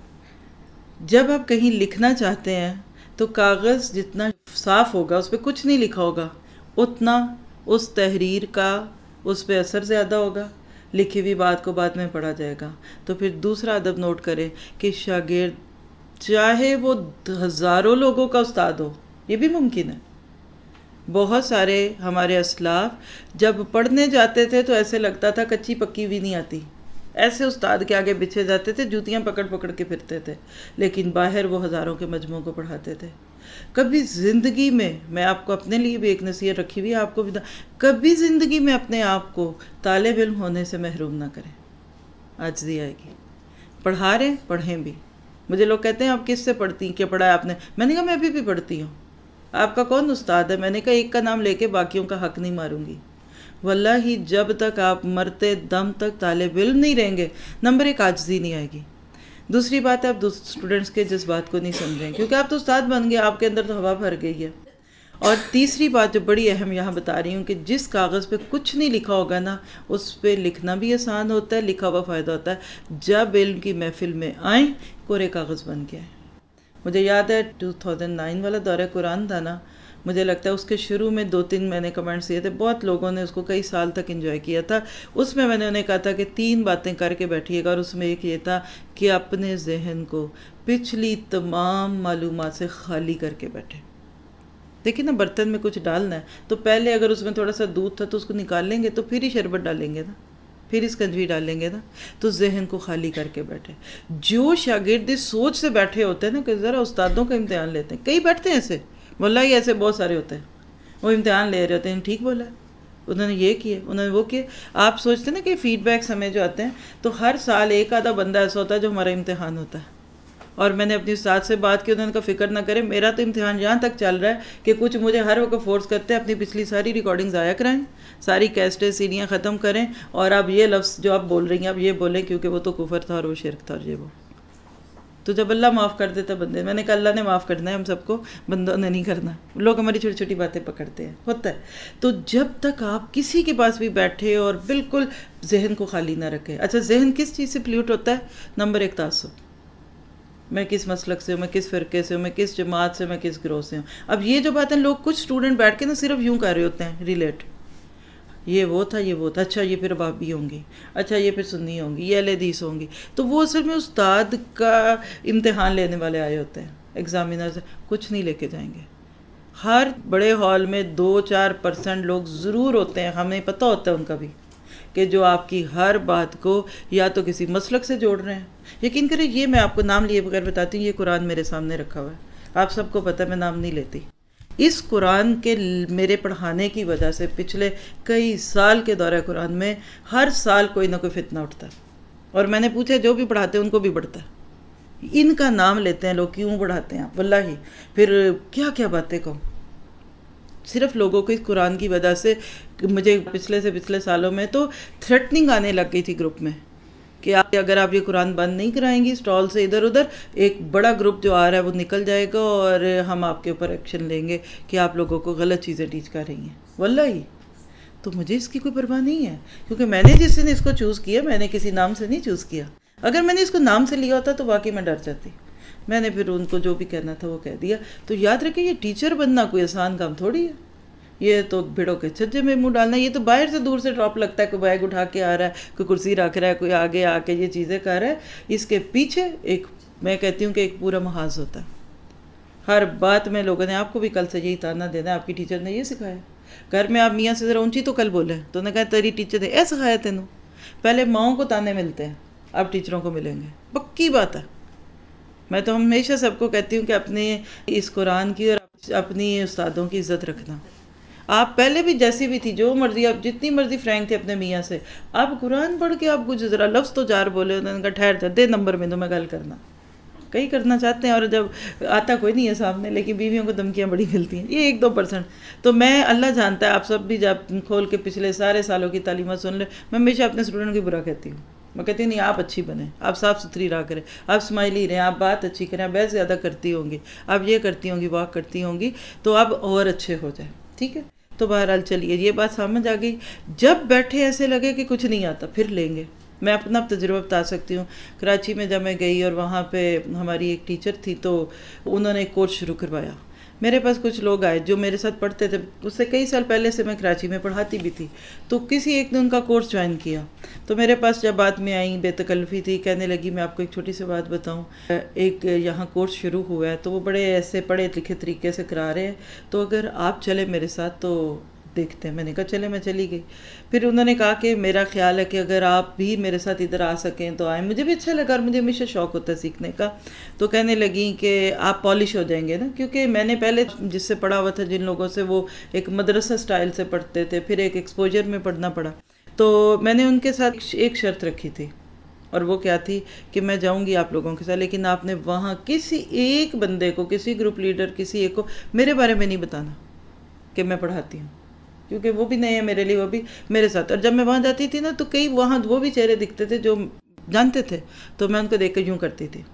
جب آپ کہیں لکھنا چاہتے ہیں تو کاغذ جتنا صاف ہوگا، اس پہ کچھ نہیں لکھا ہوگا، اتنا اس تحریر کا اس پہ اثر زیادہ ہوگا، لکھی ہوئی بات کو بعد میں پڑھا جائے گا۔ تو پھر دوسرا ادب نوٹ کریں کہ شاگرد چاہے وہ ہزاروں لوگوں کا استاد ہو، یہ بھی ممکن ہے۔ بہت سارے ہمارے اسلاف جب پڑھنے جاتے تھے تو ایسے لگتا تھا کچی پکی بھی نہیں آتی، ایسے استاد کے آگے بچھے جاتے تھے، جوتیاں پکڑ پکڑ کے پھرتے تھے، لیکن باہر وہ ہزاروں کے مجموعوں کو پڑھاتے تھے۔ کبھی زندگی میں، میں آپ کو اپنے لیے بھی ایک نصیحت رکھی ہوئی ہے، آپ کو بھی، کبھی زندگی میں اپنے آپ کو طالب علم ہونے سے محروم نہ کریں۔ عاجزی آئے گی۔ پڑھا رہے پڑھیں بھی۔ مجھے لوگ کہتے ہیں آپ کس سے پڑھتی ہیں، کیا پڑھا ہے آپ نے؟ میں نے کہا میں ابھی بھی پڑھتی ہوں۔ آپ کا کون استاد ہے؟ میں نے کہا ایک کا نام لے کے باقیوں کا حق نہیں ماروں گی۔ واللہ جب تک آپ مرتے دم تک طالب علم نہیں رہیں گے، نمبر ایک عاجزی نہیں آئے گی۔ دوسری بات ہے، آپ دوسرے اسٹوڈنٹس کے جذبات کو نہیں سمجھیں، کیونکہ آپ تو استاد بن گئے، آپ کے اندر تو ہوا بھر گئی ہے۔ اور تیسری بات جو بڑی اہم یہاں بتا رہی ہوں کہ جس کاغذ پہ کچھ نہیں لکھا ہوگا نا، اس پہ لکھنا بھی آسان ہوتا ہے، لکھا ہوا فائدہ ہوتا ہے۔ جب علم کی محفل میں آئیں، کورے کاغذ بن کے آئیں۔ مجھے یاد ہے دو ہزار نو والا دورہ قرآن تھا نا، مجھے لگتا ہے اس کے شروع میں دو تین میں نے کمنٹس دیے تھے، بہت لوگوں نے اس کو کئی سال تک انجوائے کیا تھا۔ اس میں میں نے انہیں کہا تھا کہ تین باتیں کر کے بیٹھیے گا، اور اس میں ایک یہ تھا کہ اپنے ذہن کو پچھلی تمام معلومات سے خالی کر کے بیٹھے۔ دیکھیں نا، برتن میں کچھ ڈالنا ہے تو پہلے اگر اس میں تھوڑا سا دودھ تھا تو اس کو نکال لیں گے، تو پھر ہی شربت ڈالیں گے نا، پھر اس کنجوی ڈالیں گے نا۔ تو ذہن کو خالی کر کے بیٹھے۔ جو شاگرد اس سوچ سے بیٹھے ہوتے ہیں نا کہ ذرا استادوں کا امتحان لیتے ہیں، کئی بیٹھتے ہیں ایسے، واللہ ہی ایسے بہت سارے ہوتے ہیں، وہ امتحان لے رہے ہوتے ہیں، ٹھیک بولا، انہوں نے یہ کیا، انہوں نے وہ کیا۔ آپ سوچتے ہیں نا کہ فیڈ بیکس ہمیں جو آتے ہیں، تو ہر سال ایک آدھا بندہ ایسا ہوتا ہے جو ہمارا امتحان ہوتا ہے۔ اور میں نے اپنی استاد سے بات کی، انہوں نے کہا فکر نہ کریں، میرا تو امتحان یہاں تک چل رہا ہے کہ کچھ مجھے ہر وقت فورس کرتے ہیں اپنی پچھلی ساری ریکارڈنگ ضائع کرائیں، ساری کیسٹیں سیڑھیاں ختم کریں، اور اب یہ لفظ جو آپ بول رہی ہیں اب یہ بولیں، کیونکہ وہ تو کفر تھا اور وہ شرک تھا اور یہ وہ۔ تو جب اللہ معاف کر دیتا بندے، میں نے کہا اللہ نے معاف کرنا ہے ہم سب کو، بندوں نے نہیں کرنا۔ لوگ ہماری چھوٹی چھوٹی باتیں پکڑتے ہیں، ہوتا ہے۔ تو جب تک آپ کسی کے پاس بھی بیٹھے اور بالکل ذہن کو خالی نہ رکھیں۔ اچھا، ذہن کس چیز سے پلیوٹ ہوتا ہے؟ نمبر ایک، تعصب، میں کس مسلک سے ہوں، میں کس فرقے سے ہوں، میں کس جماعت سے، میں کس گروہ سے ہوں۔ اب یہ جو باتیں لوگ، کچھ اسٹوڈنٹ بیٹھ کے نا صرف یوں کر رہے ہوتے ہیں ریلیٹ، یہ وہ تھا، یہ وہ تھا، اچھا یہ پھر بابی ہوں گی، اچھا یہ پھر سنی ہوں گی، یہ اہل حدیث ہوں گی۔ تو وہ اصل میں استاد کا امتحان لینے والے آئے ہوتے ہیں، ایگزامینرز، کچھ نہیں لے کے جائیں گے۔ ہر بڑے ہال میں دو چار پرسنٹ لوگ ضرور ہوتے ہیں، ہمیں پتہ ہوتا ہے ان کا بھی، کہ جو آپ کی ہر بات کو یا تو کسی مسلک سے جوڑ رہے ہیں۔ یقین کریں، یہ میں آپ کو نام لیے بغیر بتاتی ہوں، یہ قرآن میرے سامنے رکھا ہوا ہے، آپ سب کو پتہ ہے میں نام نہیں لیتی۔ اس قرآن کے میرے پڑھانے کی وجہ سے پچھلے کئی سال کے دورہ قرآن میں ہر سال کوئی نہ کوئی فتنہ اٹھتا ہے، اور میں نے پوچھا جو بھی پڑھاتے ہیں ان کو بھی بڑھتا ہے۔ ان کا نام لیتے ہیں لوگ، کیوں پڑھاتے ہیں واللہ، پھر کیا کیا باتیں کہوں۔ صرف لوگوں کو اس قرآن کی وجہ سے مجھے پچھلے سے پچھلے سالوں میں تو تھریٹننگ آنے لگ گئی تھی گروپ میں کہ آپ اگر آپ یہ قرآن بند نہیں کرائیں گی اسٹال سے ادھر ادھر، ایک بڑا گروپ جو آ رہا ہے وہ نکل جائے گا اور ہم آپ کے اوپر ایکشن لیں گے کہ آپ لوگوں کو غلط چیزیں ٹیچ کر رہی ہیں. واللہ. تو مجھے اس کی کوئی پرواہ نہیں ہے، کیونکہ میں نے جس دن اس کو چوز کیا میں نے کسی نام سے نہیں چوز کیا. اگر میں نے اس کو نام سے لیا ہوتا تو واقعی میں ڈر جاتی. میں نے پھر ان کو جو بھی کہنا تھا وہ کہہ دیا. تو یاد رکھیں، یہ ٹیچر بننا کوئی آسان کام تھوڑی ہے. یہ تو بھیڑوں کے چھجے میں منہ ڈالنا. یہ تو باہر سے دور سے ڈراپ لگتا ہے، کوئی بیگ اٹھا کے آ رہا ہے، کوئی کرسی رکھ رہا ہے، کوئی آگے آ کے یہ چیزیں کر رہا ہے. اس کے پیچھے ایک، میں کہتی ہوں کہ ایک پورا محاذ ہوتا ہے. ہر بات میں لوگوں نے آپ کو بھی کل سے یہی تانا دینا ہے، آپ کی ٹیچر نے یہ سکھایا. گھر میں آپ میاں سے ذرا اونچی تو کل بولے تو انہوں نے کہا تیری ٹیچر نے ایسا سکھایا تینوں. پہلے ماؤں کو تانے ملتے ہیں، اب ٹیچروں کو ملیں گے. پکی بات ہے. میں تو ہمیشہ سب کو کہتی ہوں کہ اپنے اس قرآن کی اور اپنی استادوں کی عزت رکھنا. آپ پہلے بھی جیسی بھی تھی، جو مرضی، آپ جتنی مرضی فرینک تھے اپنے میاں سے، آپ قرآن پڑھ کے آپ کچھ ذرا لفظ تو چار بولے. انہوں نے کہا ٹھہر جا، دے نمبر میں تو میں گل کرنا. کئی کرنا چاہتے ہیں اور جب آتا کوئی نہیں ہے سامنے، لیکن بیویوں کو دھمکیاں بڑی ملتی ہیں. یہ ایک دو پرسنٹ تو میں، اللہ جانتا ہے، آپ سب بھی جب کھول کے پچھلے سارے سالوں کی تعلیمات سن لیں، میں ہمیشہ اپنے اسٹوڈنٹ کی برا کہتی ہوں. میں کہتی ہوں نہیں، آپ اچھی بنیں، آپ صاف ستھری رہا کریں، آپ اسمائلی رہیں، آپ بات اچھی کریں، آپ بہت زیادہ کرتی ہوں گی، آپ یہ کرتی ہوں گی، واک کرتی ہوں گی، تو آپ اور اچھے ہو جائیں. ٹھیک ہے. تو بہرحال چلیے، یہ بات سمجھ آ گئی. جب بیٹھے ایسے لگے کہ کچھ نہیں آتا پھر لیں گے. میں اپنا تجربہ بتا سکتی ہوں. کراچی میں جب میں گئی اور وہاں پہ ہماری ایک ٹیچر تھی، تو انہوں نے ایک کورس شروع کروایا. میرے پاس کچھ لوگ آئے جو میرے ساتھ پڑھتے تھے، اس سے کئی سال پہلے سے میں کراچی میں پڑھاتی بھی تھی. تو کسی ایک نے ان کا کورس جوائن کیا. تو میرے پاس جب بعد میں آئیں، بے تکلفی تھی، کہنے لگی میں آپ کو ایک چھوٹی سی بات بتاؤں، ایک یہاں کورس شروع ہوا ہے، تو وہ بڑے ایسے پڑھے لکھے طریقے سے کرا رہے ہیں، تو اگر آپ چلے میرے ساتھ تو دیکھتے ہیں. میں نے کہا چلے. میں چلی گئی. پھر انہوں نے کہا کہ میرا خیال ہے کہ اگر آپ بھی میرے ساتھ ادھر آ سکیں تو آئیں. مجھے بھی اچھا لگا اور مجھے ہمیشہ شوق ہوتا ہے سیکھنے کا. تو کہنے لگیں کہ آپ پالش ہو جائیں گے نا، کیونکہ میں نے پہلے جس سے پڑھا ہوا تھا، جن لوگوں سے، وہ ایک مدرسہ سٹائل سے پڑھتے تھے، پھر ایک ایکسپوجر میں پڑھنا پڑا. تو میں نے ان کے ساتھ ایک شرط رکھی تھی، اور وہ کیا تھی کہ میں جاؤں گی آپ لوگوں کے ساتھ، لیکن آپ نے وہاں کسی ایک بندے کو، کسی گروپ لیڈر، کسی ایک کو میرے بارے میں نہیں بتانا کہ میں پڑھاتی ہوں، کیونکہ وہ بھی نئے ہیں میرے لیے، وہ بھی میرے ساتھ. اور جب میں وہاں جاتی تھی نا، تو کئی وہاں وہ بھی چہرے دکھتے تھے جو جانتے تھے، تو میں ان کو دیکھ کے یوں کرتی تھی.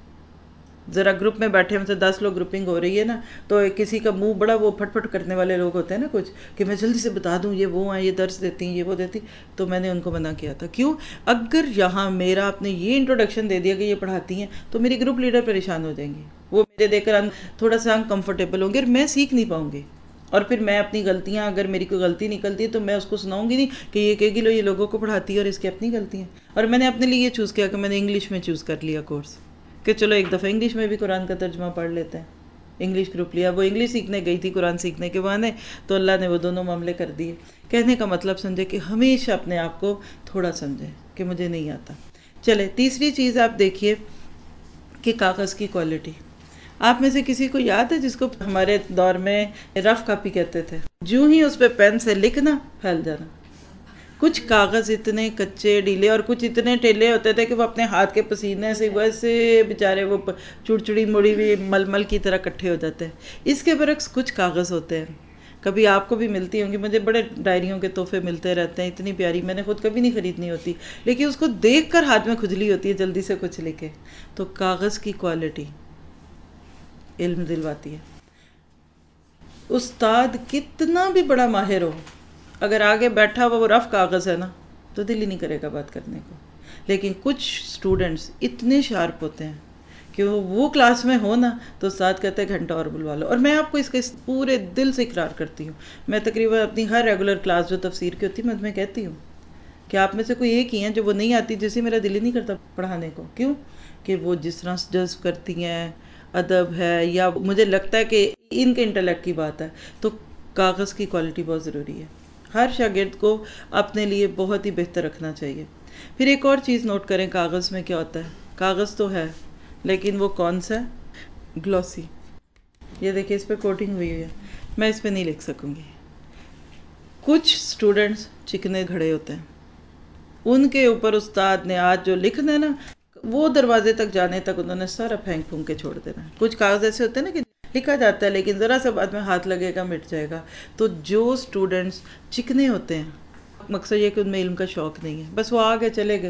ذرا گروپ میں بیٹھے ہم سے دس لوگ گروپنگ ہو رہی ہے نا، تو کسی کا منہ بڑا وہ پھٹ پھٹ کرنے والے لوگ ہوتے ہیں نا کچھ، کہ میں جلدی سے بتا دوں، یہ وہ ہیں، یہ درس دیتی ہیں، یہ وہ دیتی. تو میں نے ان کو منع کیا تھا. کیوں؟ اگر یہاں میرا آپ نے یہ انٹروڈکشن دے دیا کہ یہ پڑھاتی ہیں، تو میری گروپ لیڈر پریشان ہو جائیں گی. وہ میرے دیکھ کر تھوڑا سا انکمفرٹیبل ہوں گے اور میں سیکھ نہیں پاؤں گی. اور پھر میں اپنی غلطیاں، اگر میری کوئی غلطی نکلتی ہے تو میں اس کو سناؤں گی نہیں کہ یہ کہے گی لو یہ لوگوں کو پڑھاتی ہے اور اس کی اپنی غلطی ہیں. اور میں نے اپنے لیے یہ چوز کیا کہ میں نے انگلش میں چوز کر لیا کورس، کہ چلو ایک دفعہ انگلش میں بھی قرآن کا ترجمہ پڑھ لیتے ہیں. انگلش گروپ لیا. وہ انگلش سیکھنے گئی تھی قرآن سیکھنے کے بہانے، تو اللہ نے وہ دونوں معاملے کر دیے. کہنے کا مطلب سمجھے کہ ہمیشہ اپنے آپ کو تھوڑا سمجھے کہ مجھے نہیں آتا. چلے تیسری چیز آپ دیکھیے کہ کاغذ کی کوالٹی. آپ میں سے کسی کو یاد ہے جس کو ہمارے دور میں رف کاپی کہتے تھے؟ جو ہی اس پہ پین سے لکھنا، پھیل جانا. کچھ کاغذ اتنے کچے ڈیلے اور کچھ اتنے ٹیلے ہوتے تھے کہ وہ اپنے ہاتھ کے پسینے سے ویسے بیچارے وہ چڑچڑی مڑی ہوئی مل مل کی طرح کٹھے ہو جاتے ہیں. اس کے برعکس کچھ کاغذ ہوتے ہیں، کبھی آپ کو بھی ملتی ہوں گی، مجھے بڑے ڈائریوں کے تحفے ملتے رہتے ہیں، اتنی پیاری، میں نے خود کبھی نہیں خریدنی ہوتی، لیکن اس کو دیکھ کر ہاتھ میں کھجلی ہوتی ہے جلدی سے کچھ لکھے. تو کاغذ کی کوالٹی علم دلواتی ہے. استاد کتنا بھی بڑا ماہر ہو، اگر آگے بیٹھا ہوا وہ رف کاغذ ہے نا، تو دل ہی نہیں کرے گا بات کرنے کو. لیکن کچھ سٹوڈنٹس اتنے شارپ ہوتے ہیں کہ وہ وہ کلاس میں ہو نا، تو استاد کہتے ہیں گھنٹہ اور بلوا لو. اور میں آپ کو اس کے پورے دل سے اقرار کرتی ہوں. میں تقریباً اپنی ہر ریگولر کلاس جو تفسیر کی ہوتی ہے، میں تمہیں کہتی ہوں کہ آپ میں سے کوئی ایک ہی ہیں جو وہ نہیں آتی جسے میرا دل ہی نہیں کرتا پڑھانے کو. کیوں؟ کہ وہ جس طرح جذب کرتی ہیں، ادب ہے، یا مجھے لگتا ہے کہ ان کے انٹلیکٹ کی بات ہے. تو کاغذ کی کوالٹی بہت ضروری ہے. ہر شاگرد کو اپنے لیے بہت ہی بہتر رکھنا چاہیے. پھر ایک اور چیز نوٹ کریں، کاغذ میں کیا ہوتا ہے. کاغذ تو ہے لیکن وہ کون سا ہے؟ گلوسی. یہ دیکھیں اس پہ کوٹنگ ہوئی ہوئی ہے، میں اس پہ نہیں لکھ سکوں گی. کچھ سٹوڈنٹس چکنے گھڑے ہوتے ہیں، ان کے اوپر استاد نے آج جو لکھنا ہے نا، وہ دروازے تک جانے تک انہوں نے سارا پھینک پھونک کے چھوڑ دینا. کچھ کاغذ ایسے ہوتے ہیں نا کہ لکھا جاتا ہے لیکن ذرا سا بعد میں ہاتھ لگے گا مٹ جائے گا. تو جو سٹوڈنٹس چکنے ہوتے ہیں، مقصد یہ کہ ان میں علم کا شوق نہیں ہے، بس وہ آگے چلے گئے،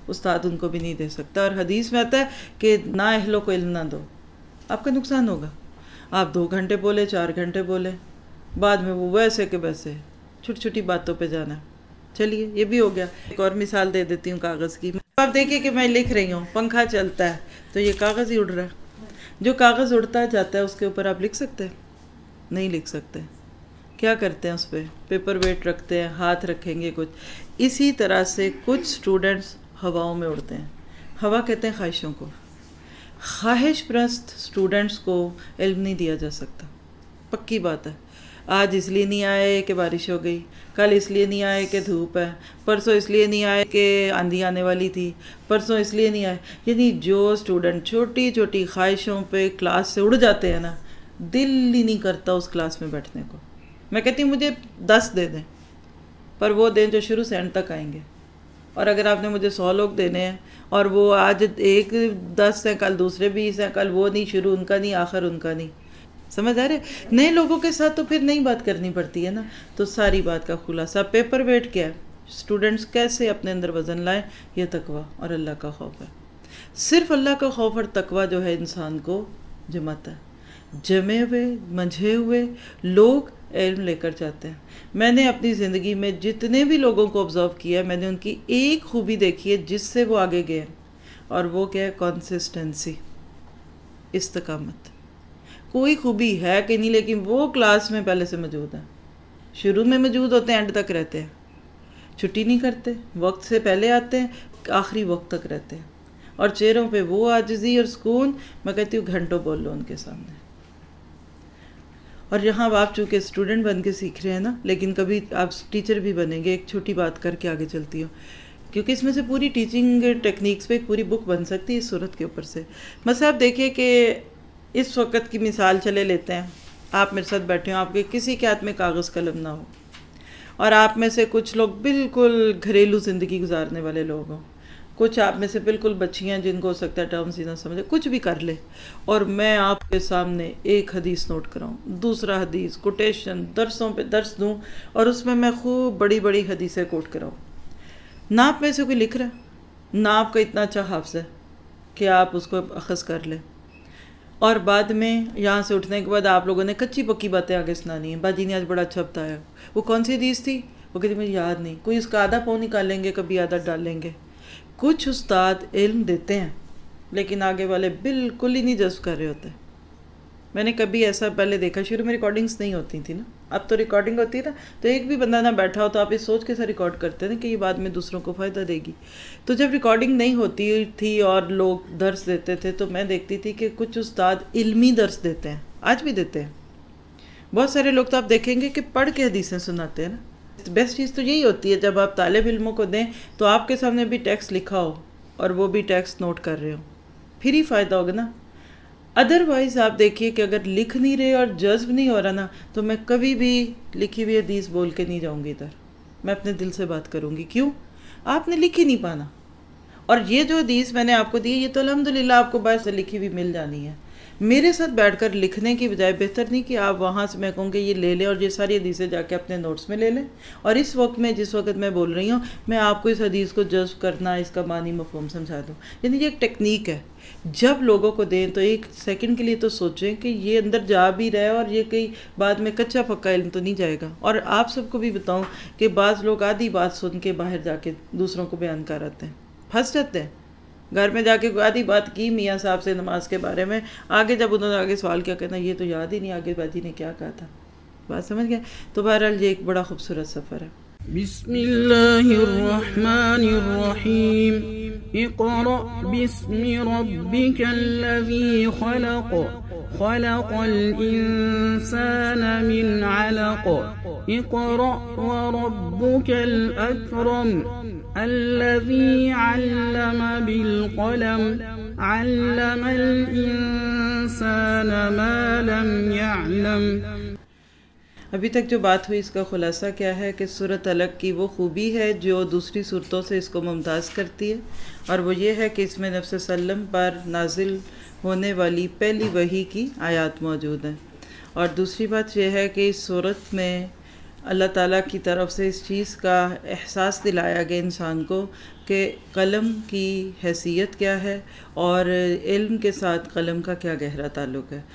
استاد ان کو بھی نہیں دے سکتا. اور حدیث میں آتا ہے کہ نا اہلوں کو علم نہ دو، آپ کا نقصان ہوگا. آپ دو گھنٹے بولے، چار گھنٹے بولے، بعد میں وہ ویسے کہ ویسے چھوٹی چھوٹی باتوں پہ جانا. چلیے یہ بھی ہو گیا. ایک اور مثال دے دیتی ہوں کاغذ کی. آپ دیکھیے کہ میں لکھ رہی ہوں، پنکھا چلتا ہے تو یہ کاغذ ہی اڑ رہا ہے. جو کاغذ اڑتا جاتا ہے اس کے اوپر آپ لکھ سکتے ہیں؟ نہیں لکھ سکتے. کیا کرتے ہیں اس پہ؟ پیپر ویٹ رکھتے ہیں، ہاتھ رکھیں گے کچھ. اسی طرح سے کچھ اسٹوڈنٹس ہواؤں میں اڑتے ہیں. ہوا کہتے ہیں خواہشوں کو. خواہش پرست اسٹوڈنٹس کو علم نہیں دیا جا سکتا. پکی بات ہے. آج اس لیے نہیں آئے کہ بارش ہو گئی، کل اس لیے نہیں آئے کہ دھوپ ہے، پرسوں اس لیے نہیں آئے کہ آندھی آنے والی تھی، پرسوں اس لیے نہیں آئے. یعنی جو اسٹوڈنٹ چھوٹی چھوٹی خواہشوں پہ کلاس سے اڑ جاتے ہیں نا، دل ہی نہیں کرتا اس کلاس میں بیٹھنے کو. میں کہتی ہوں مجھے دس دے دیں، پر وہ دیں جو شروع سے اینڈ تک آئیں گے. اور اگر آپ نے مجھے سو لوگ دینے ہیں اور وہ آج ایک دس ہیں، کل دوسرے بیس ہیں، کل وہ نہیں، شروع ان کا نہیں، آخر ان کا نہیں. سمجھ آ رہے؟ نئے لوگوں کے ساتھ تو پھر نئی بات کرنی پڑتی ہے نا. تو ساری بات کا خلاصہ پیپر ویٹ کیا ہے؟ اسٹوڈنٹس کیسے اپنے اندر وزن لائیں؟ یہ تقویٰ اور اللہ کا خوف ہے. صرف اللہ کا خوف اور تقویٰ جو ہے انسان کو جماتا ہے. جمے ہوئے منجھے ہوئے لوگ علم لے کر جاتے ہیں. میں نے اپنی زندگی میں جتنے بھی لوگوں کو آبزرو کیا ہے، میں نے ان کی ایک خوبی دیکھی ہے جس سے وہ آگے گئے، اور وہ کیا ہے؟ کنسسٹنسی، استقامت. کوئی خوبی ہے کہ نہیں، لیکن وہ کلاس میں پہلے سے موجود ہیں. شروع میں موجود ہوتے ہیں، اینڈ تک رہتے ہیں. چھٹی نہیں کرتے، وقت سے پہلے آتے ہیں، آخری وقت تک رہتے ہیں. اور چہروں پہ وہ عاجزی اور سکون، میں کہتی ہوں گھنٹوں بول لو ان کے سامنے. اور یہاں آپ چونکہ اسٹوڈنٹ بن کے سیکھ رہے ہیں نا، لیکن کبھی آپ ٹیچر بھی بنیں گے. ایک چھوٹی بات کر کے آگے چلتی ہوں، کیونکہ اس میں سے پوری ٹیچنگ ٹیکنیکس پہ ایک پوری بک بن سکتی ہے اس صورت کے اوپر سے. مثلا آپ دیکھیے کہ اس وقت کی مثال چلے لیتے ہیں. آپ میرے ساتھ بیٹھے ہوں، آپ کے کسی کے ہاتھ میں کاغذ قلم نہ ہو، اور آپ میں سے کچھ لوگ بالکل گھریلو زندگی گزارنے والے لوگ ہوں. کچھ آپ میں سے بالکل بچیاں جن کو ہو سکتا ہے ٹرمز ہی نہ سمجھے، کچھ بھی کر لے، اور میں آپ کے سامنے ایک حدیث نوٹ کراؤں، دوسرا حدیث، کوٹیشن، درسوں پہ درس دوں، اور اس میں میں خوب بڑی بڑی حدیثیں کوٹ کراؤں. نہ آپ میں سے کوئی لکھ رہا ہے، نہ آپ کا اتنا اچھا حافظ ہے کہ آپ اس کو اخذ کر لیں. اور بعد میں یہاں سے اٹھنے کے بعد آپ لوگوں نے کچی پکی باتیں آگے سنانی ہیں. باجی نے آج بڑا اچھا بتایا. وہ کون سی حدیث تھی؟ وہ کہتی مجھے یاد نہیں. کوئی اس کا آدھا پاؤں نکالیں گے، کبھی آدھا ڈالیں گے. کچھ استاد علم دیتے ہیں لیکن آگے والے بالکل ہی نہیں جذب کر رہے ہوتے. میں نے کبھی ایسا پہلے دیکھا، شروع میں ریکارڈنگز نہیں ہوتی تھی نا، اب تو ریکارڈنگ ہوتی ہے نا، تو ایک بھی بندہ نہ بیٹھا ہو تو آپ اس سوچ کے ساتھ ریکارڈ کرتے ہیں کہ یہ بعد میں دوسروں کو فائدہ دے گی. تو جب ریکارڈنگ نہیں ہوتی تھی اور لوگ درس دیتے تھے تو میں دیکھتی تھی کہ کچھ استاد علمی درس دیتے ہیں، آج بھی دیتے ہیں. بہت سارے لوگ تو آپ دیکھیں گے کہ پڑھ کے حدیثیں سناتے ہیں نا. بیسٹ چیز تو یہی ہوتی ہے جب آپ طالب علموں کو دیں تو آپ کے سامنے بھی ٹیکسٹ لکھا ہو اور وہ بھی ٹیکسٹ نوٹ کر رہے ہو، پھر ہی فائدہ ہوگا نا. ادروائز آپ دیکھیے کہ اگر لکھ نہیں رہے اور جذب نہیں ہو رہا نا، تو میں کبھی بھی لکھی ہوئی حدیث بول کے نہیں جاؤں گی ادھر. میں اپنے دل سے بات کروں گی. کیوں؟ آپ نے لکھ ہی نہیں پانا. اور یہ جو حدیث میں نے آپ کو دی، یہ تو الحمدللہ آپ کو باہر سے لکھی ہوئی مل جانی ہے. میرے ساتھ بیٹھ کر لکھنے کی بجائے بہتر نہیں کہ آپ وہاں سے میں کہوں کہ یہ لے لیں اور یہ ساری حدیثیں جا کے اپنے نوٹس میں لے لیں، اور اس وقت میں جس وقت میں بول رہی ہوں میں آپ کو اس حدیث کو جذب کرنا، اس کا معنی مفہوم سمجھا دوں. یعنی یہ ایک ٹیکنیک ہے. جب لوگوں کو دیں تو ایک سیکنڈ کے لیے تو سوچیں کہ یہ اندر جا بھی رہے اور یہ کئی بعد میں کچا پکا علم تو نہیں جائے گا. اور آپ سب کو بھی بتاؤں کہ بعض لوگ آدھی بات سن کے باہر جا کے دوسروں کو بیان کر آتے ہیں، پھنس جاتے ہیں. گھر میں جا کے آدھی بات کی میاں صاحب سے نماز کے بارے میں، آگے جب انہوں نے آگے سوال کیا، کہنا یہ تو یاد ہی نہیں آگے باجی نے کیا کہا تھا. بات سمجھ گئے؟ تو بہرحال یہ ایک بڑا خوبصورت سفر ہے. بسم اللہ الرحمن الرحیم. اقرأ باسم ربک الذی خلق خلق الانسان من علق. اقرأ وربک الاکرم الذي علم بالقلم علم الإنسان ما لم يعلم. ابھی تک جو بات ہوئی اس کا خلاصہ کیا ہے کہ سورۃ علق کی وہ خوبی ہے جو دوسری صورتوں سے اس کو ممتاز کرتی ہے، اور وہ یہ ہے کہ اس میں نبی صلی اللہ علیہ وسلم پر نازل ہونے والی پہلی وحی کی آیات موجود ہیں. اور دوسری بات یہ ہے کہ اس صورت میں اللہ تعالیٰ کی طرف سے اس چیز کا احساس دلایا گیا انسان کو کہ قلم کی حیثیت کیا ہے اور علم کے ساتھ قلم کا کیا گہرا تعلق ہے۔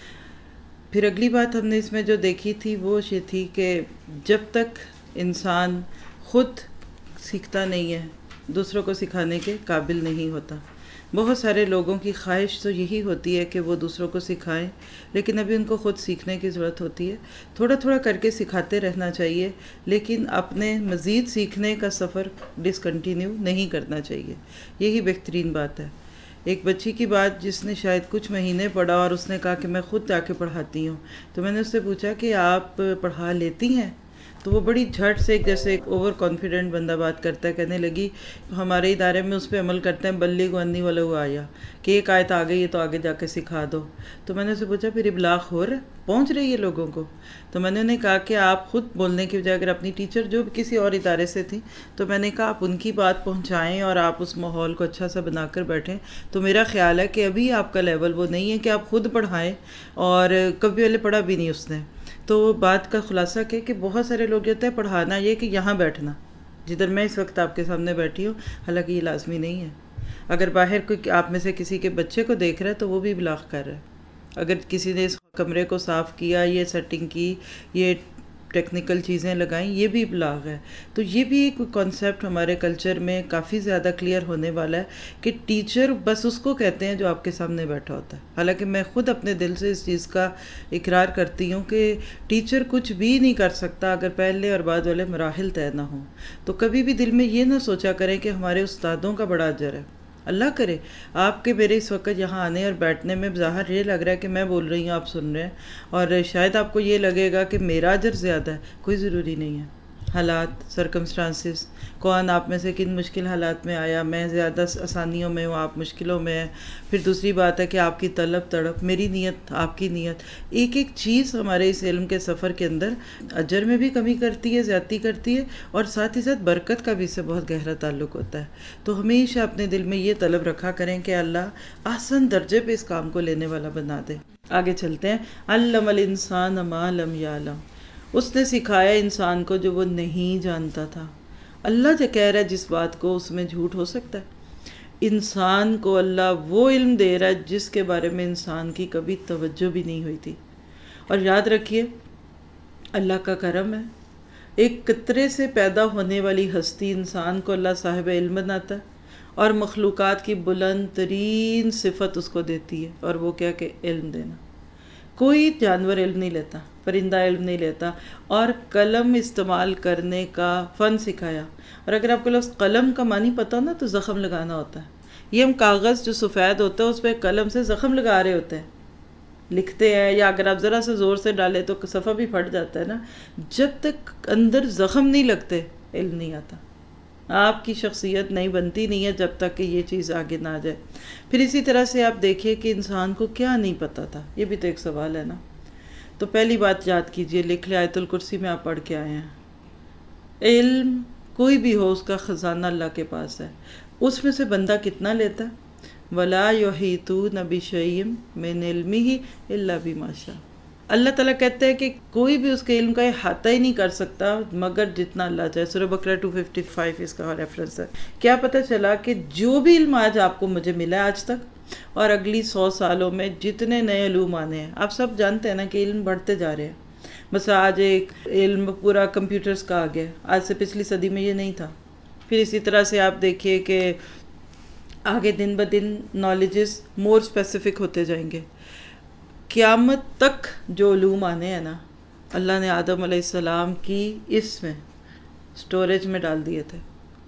پھر اگلی بات ہم نے اس میں جو دیکھی تھی وہ یہ تھی کہ جب تک انسان خود سیکھتا نہیں ہے دوسروں کو سکھانے کے قابل نہیں ہوتا۔ بہت سارے لوگوں کی خواہش تو یہی ہوتی ہے کہ وہ دوسروں کو سکھائیں، لیکن ابھی ان کو خود سیکھنے کی ضرورت ہوتی ہے۔ تھوڑا تھوڑا کر کے سکھاتے رہنا چاہیے، لیکن اپنے مزید سیکھنے کا سفر ڈسکنٹینیو نہیں کرنا چاہیے۔ یہی بہترین بات ہے۔ ایک بچی کی بات جس نے شاید کچھ مہینے پڑھا اور اس نے کہا کہ میں خود جا کے پڑھاتی ہوں، تو میں نے اس سے پوچھا کہ آپ پڑھا لیتی ہیں؟ تو وہ بڑی جھٹ سے ایک جیسے ایک اوور کانفیڈنٹ بندہ بات کرتا ہے، کہنے لگی ہمارے ادارے میں اس پہ عمل کرتے ہیں بلغ انی ولو آیا، کہ ایک آیت آ گئی ہے تو آگے جا کے سکھا دو۔ تو میں نے اسے پوچھا پھر ابلاغ ہو رہا ہے، پہنچ رہی ہے لوگوں کو؟ تو میں نے انہیں کہا کہ آپ خود بولنے کی بجائے اگر اپنی ٹیچر جو کسی اور ادارے سے تھی، تو میں نے کہا آپ ان کی بات پہنچائیں اور آپ اس ماحول کو اچھا سا بنا کر بیٹھیں۔ تو میرا خیال ہے کہ ابھی آپ کا لیول وہ نہیں ہے کہ آپ خود پڑھائیں، اور کبھی پہلے پڑھا بھی نہیں اس نے۔ تو بات کا خلاصہ کہ کہ بہت سارے لوگ کہتے ہیں پڑھانا یہ کہ یہاں بیٹھنا جدھر میں اس وقت آپ کے سامنے بیٹھی ہوں، حالانکہ یہ لازمی نہیں ہے۔ اگر باہر کوئی آپ میں سے کسی کے بچے کو دیکھ رہا ہے تو وہ بھی ابلاغ کر رہا ہے۔ اگر کسی نے اس کمرے کو صاف کیا، یہ سیٹنگ کی، یہ ٹیکنیکل چیزیں لگائیں، یہ بھی ابلاغ ہے۔ تو یہ بھی ایک کانسیپٹ ہمارے کلچر میں کافی زیادہ کلیئر ہونے والا ہے کہ ٹیچر بس اس کو کہتے ہیں جو آپ کے سامنے بیٹھا ہوتا ہے۔ حالانکہ میں خود اپنے دل سے اس چیز کا اقرار کرتی ہوں کہ ٹیچر کچھ بھی نہیں کر سکتا اگر پہلے اور بعد والے مراحل طے نہ ہوں۔ تو کبھی بھی دل میں یہ نہ سوچا کریں کہ ہمارے استادوں کا بڑا اجر ہے۔ اللہ کرے آپ کے میرے اس وقت یہاں آنے اور بیٹھنے میں ظاہر یہ لگ رہا ہے کہ میں بول رہی ہوں آپ سن رہے ہیں، اور شاید آپ کو یہ لگے گا کہ میرا اجر زیادہ ہے۔ کوئی ضروری نہیں ہے۔ حالات، سرکمسٹانسز، کون آپ میں سے کن مشکل حالات میں آیا، میں زیادہ آسانیوں میں ہوں، آپ مشکلوں میں ہیں۔ پھر دوسری بات ہے کہ آپ کی طلب تڑپ، میری نیت، آپ کی نیت، ایک ایک چیز ہمارے اس علم کے سفر کے اندر اجر میں بھی کمی کرتی ہے، زیادتی کرتی ہے، اور ساتھ ہی ساتھ برکت کا بھی اس سے بہت گہرا تعلق ہوتا ہے۔ تو ہمیشہ اپنے دل میں یہ طلب رکھا کریں کہ اللہ آسان درجے پہ اس کام کو لینے والا بنا دے۔ آگے چلتے ہیں۔ علم الانسان ما لم یعلم، اس نے سکھایا انسان کو جو وہ نہیں جانتا تھا۔ اللہ جو کہہ رہا ہے جس بات کو، اس میں جھوٹ ہو سکتا ہے؟ انسان کو اللہ وہ علم دے رہا ہے جس کے بارے میں انسان کی کبھی توجہ بھی نہیں ہوئی تھی۔ اور یاد رکھیے اللہ کا کرم ہے، ایک قطرے سے پیدا ہونے والی ہستی انسان کو اللہ صاحب علم بناتا ہے، اور مخلوقات کی بلند ترین صفت اس کو دیتی ہے، اور وہ کیا کہ علم دینا۔ کوئی جانور علم نہیں لیتا، پرندہ علم نہیں لیتا، اور قلم استعمال کرنے کا فن سکھایا۔ اور اگر آپ کو لفظ قلم کا معنی پتہ ہو نا تو زخم لگانا ہوتا ہے۔ یہ ہم کاغذ جو سفید ہوتا ہے اس پہ قلم سے زخم لگا رہے ہوتے ہیں، لکھتے ہیں، یا اگر آپ ذرا سے زور سے ڈالیں تو صفحہ بھی پھٹ جاتا ہے نا۔ جب تک اندر زخم نہیں لگتے علم نہیں آتا، آپ کی شخصیت نہیں بنتی نہیں ہے جب تک کہ یہ چیز آگے نہ جائے۔ پھر اسی طرح سے آپ دیکھیے کہ انسان کو کیا نہیں پتا تھا، یہ بھی تو ایک سوال ہے نا۔ تو پہلی بات یاد کیجئے، لکھ لیں، آیت الکرسی میں آپ پڑھ کے آئے ہیں، علم کوئی بھی ہو اس کا خزانہ اللہ کے پاس ہے۔ اس میں سے بندہ کتنا لیتا ہے؟ وَلَا يُحِيطُونَ بِشَيْءٍ مِّنْ عِلْمِهِ إِلَّا بِمَا شَاءَ۔ اللہ تعالیٰ کہتے ہیں کہ کوئی بھی اس کے علم کا احاطہ ہی نہیں کر سکتا مگر جتنا اللہ چاہے۔ سورہ بقرہ دو سو پچپن اس کا ریفرنس ہے۔ کیا پتہ چلا کہ جو بھی علم آج آپ کو مجھے ملا ہے آج تک، اور اگلی سو سالوں میں جتنے نئے علوم آنے ہیں، آپ سب جانتے ہیں نا کہ علم بڑھتے جا رہے ہیں۔ بس آج ایک علم پورا کمپیوٹرز کا آ گیا، آج سے پچھلی صدی میں یہ نہیں تھا۔ پھر اسی طرح سے آپ دیکھیے کہ آگے دن بہ دن نالجز مور اسپیسیفک ہوتے جائیں گے۔ قیامت تک جو علوم آنے ہیں نا، اللہ نے آدم علیہ السلام کی اس میں سٹوریج میں ڈال دیے تھے۔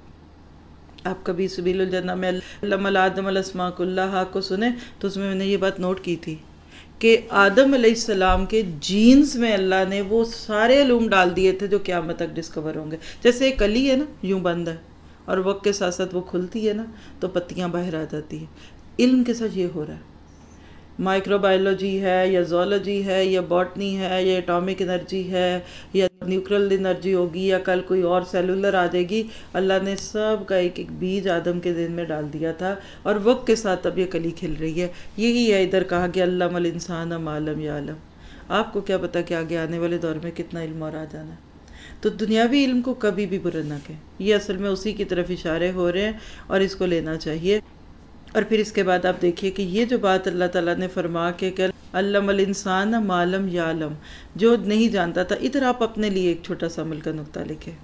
آپ کبھی سبیل الجنہ میں علم آدم الاسماء کلہا کو سنیں تو اس میں میں نے یہ بات نوٹ کی تھی کہ آدم علیہ السلام کے جینز میں اللہ نے وہ سارے علوم ڈال دیے تھے جو قیامت تک ڈسکور ہوں گے۔ جیسے ایک کلی ہے نا، یوں بند ہے، اور وقت کے ساتھ ساتھ وہ کھلتی ہے نا تو پتیاں باہر آ جاتی ہیں۔ علم کے ساتھ یہ ہو رہا ہے، مائکرو بایولوجی ہے یا زولوجی ہے یا باٹنی ہے یا ایٹامک انرجی ہے یا نیوکلر انرجی ہوگی یا کل کوئی اور سیلولر آ جائے گی، اللہ نے سب کا ایک ایک بیج آدم کے دل میں ڈال دیا تھا، اور وقت کے ساتھ اب یہ کلی کھل رہی ہے۔ یہی ہے ادھر کہا کہ علم الانسان ما لم یعلم۔ آپ کو کیا پتا کہ آگے آنے والے دور میں کتنا علم اور آ جانا ہے۔ تو دنیاوی علم کو کبھی بھی برا نہ کہیں، یہ اصل میں اسی کی طرف اشارے ہو رہے ہیں اور اس کو لینا چاہیے۔ اور پھر اس کے بعد آپ دیکھیے کہ یہ جو بات اللہ تعالیٰ نے فرما کے کہ علم الانسان ما لم یعلم، جو نہیں جانتا تھا، ادھر آپ اپنے لیے ایک چھوٹا سا عمل کا نقطہ لکھیں،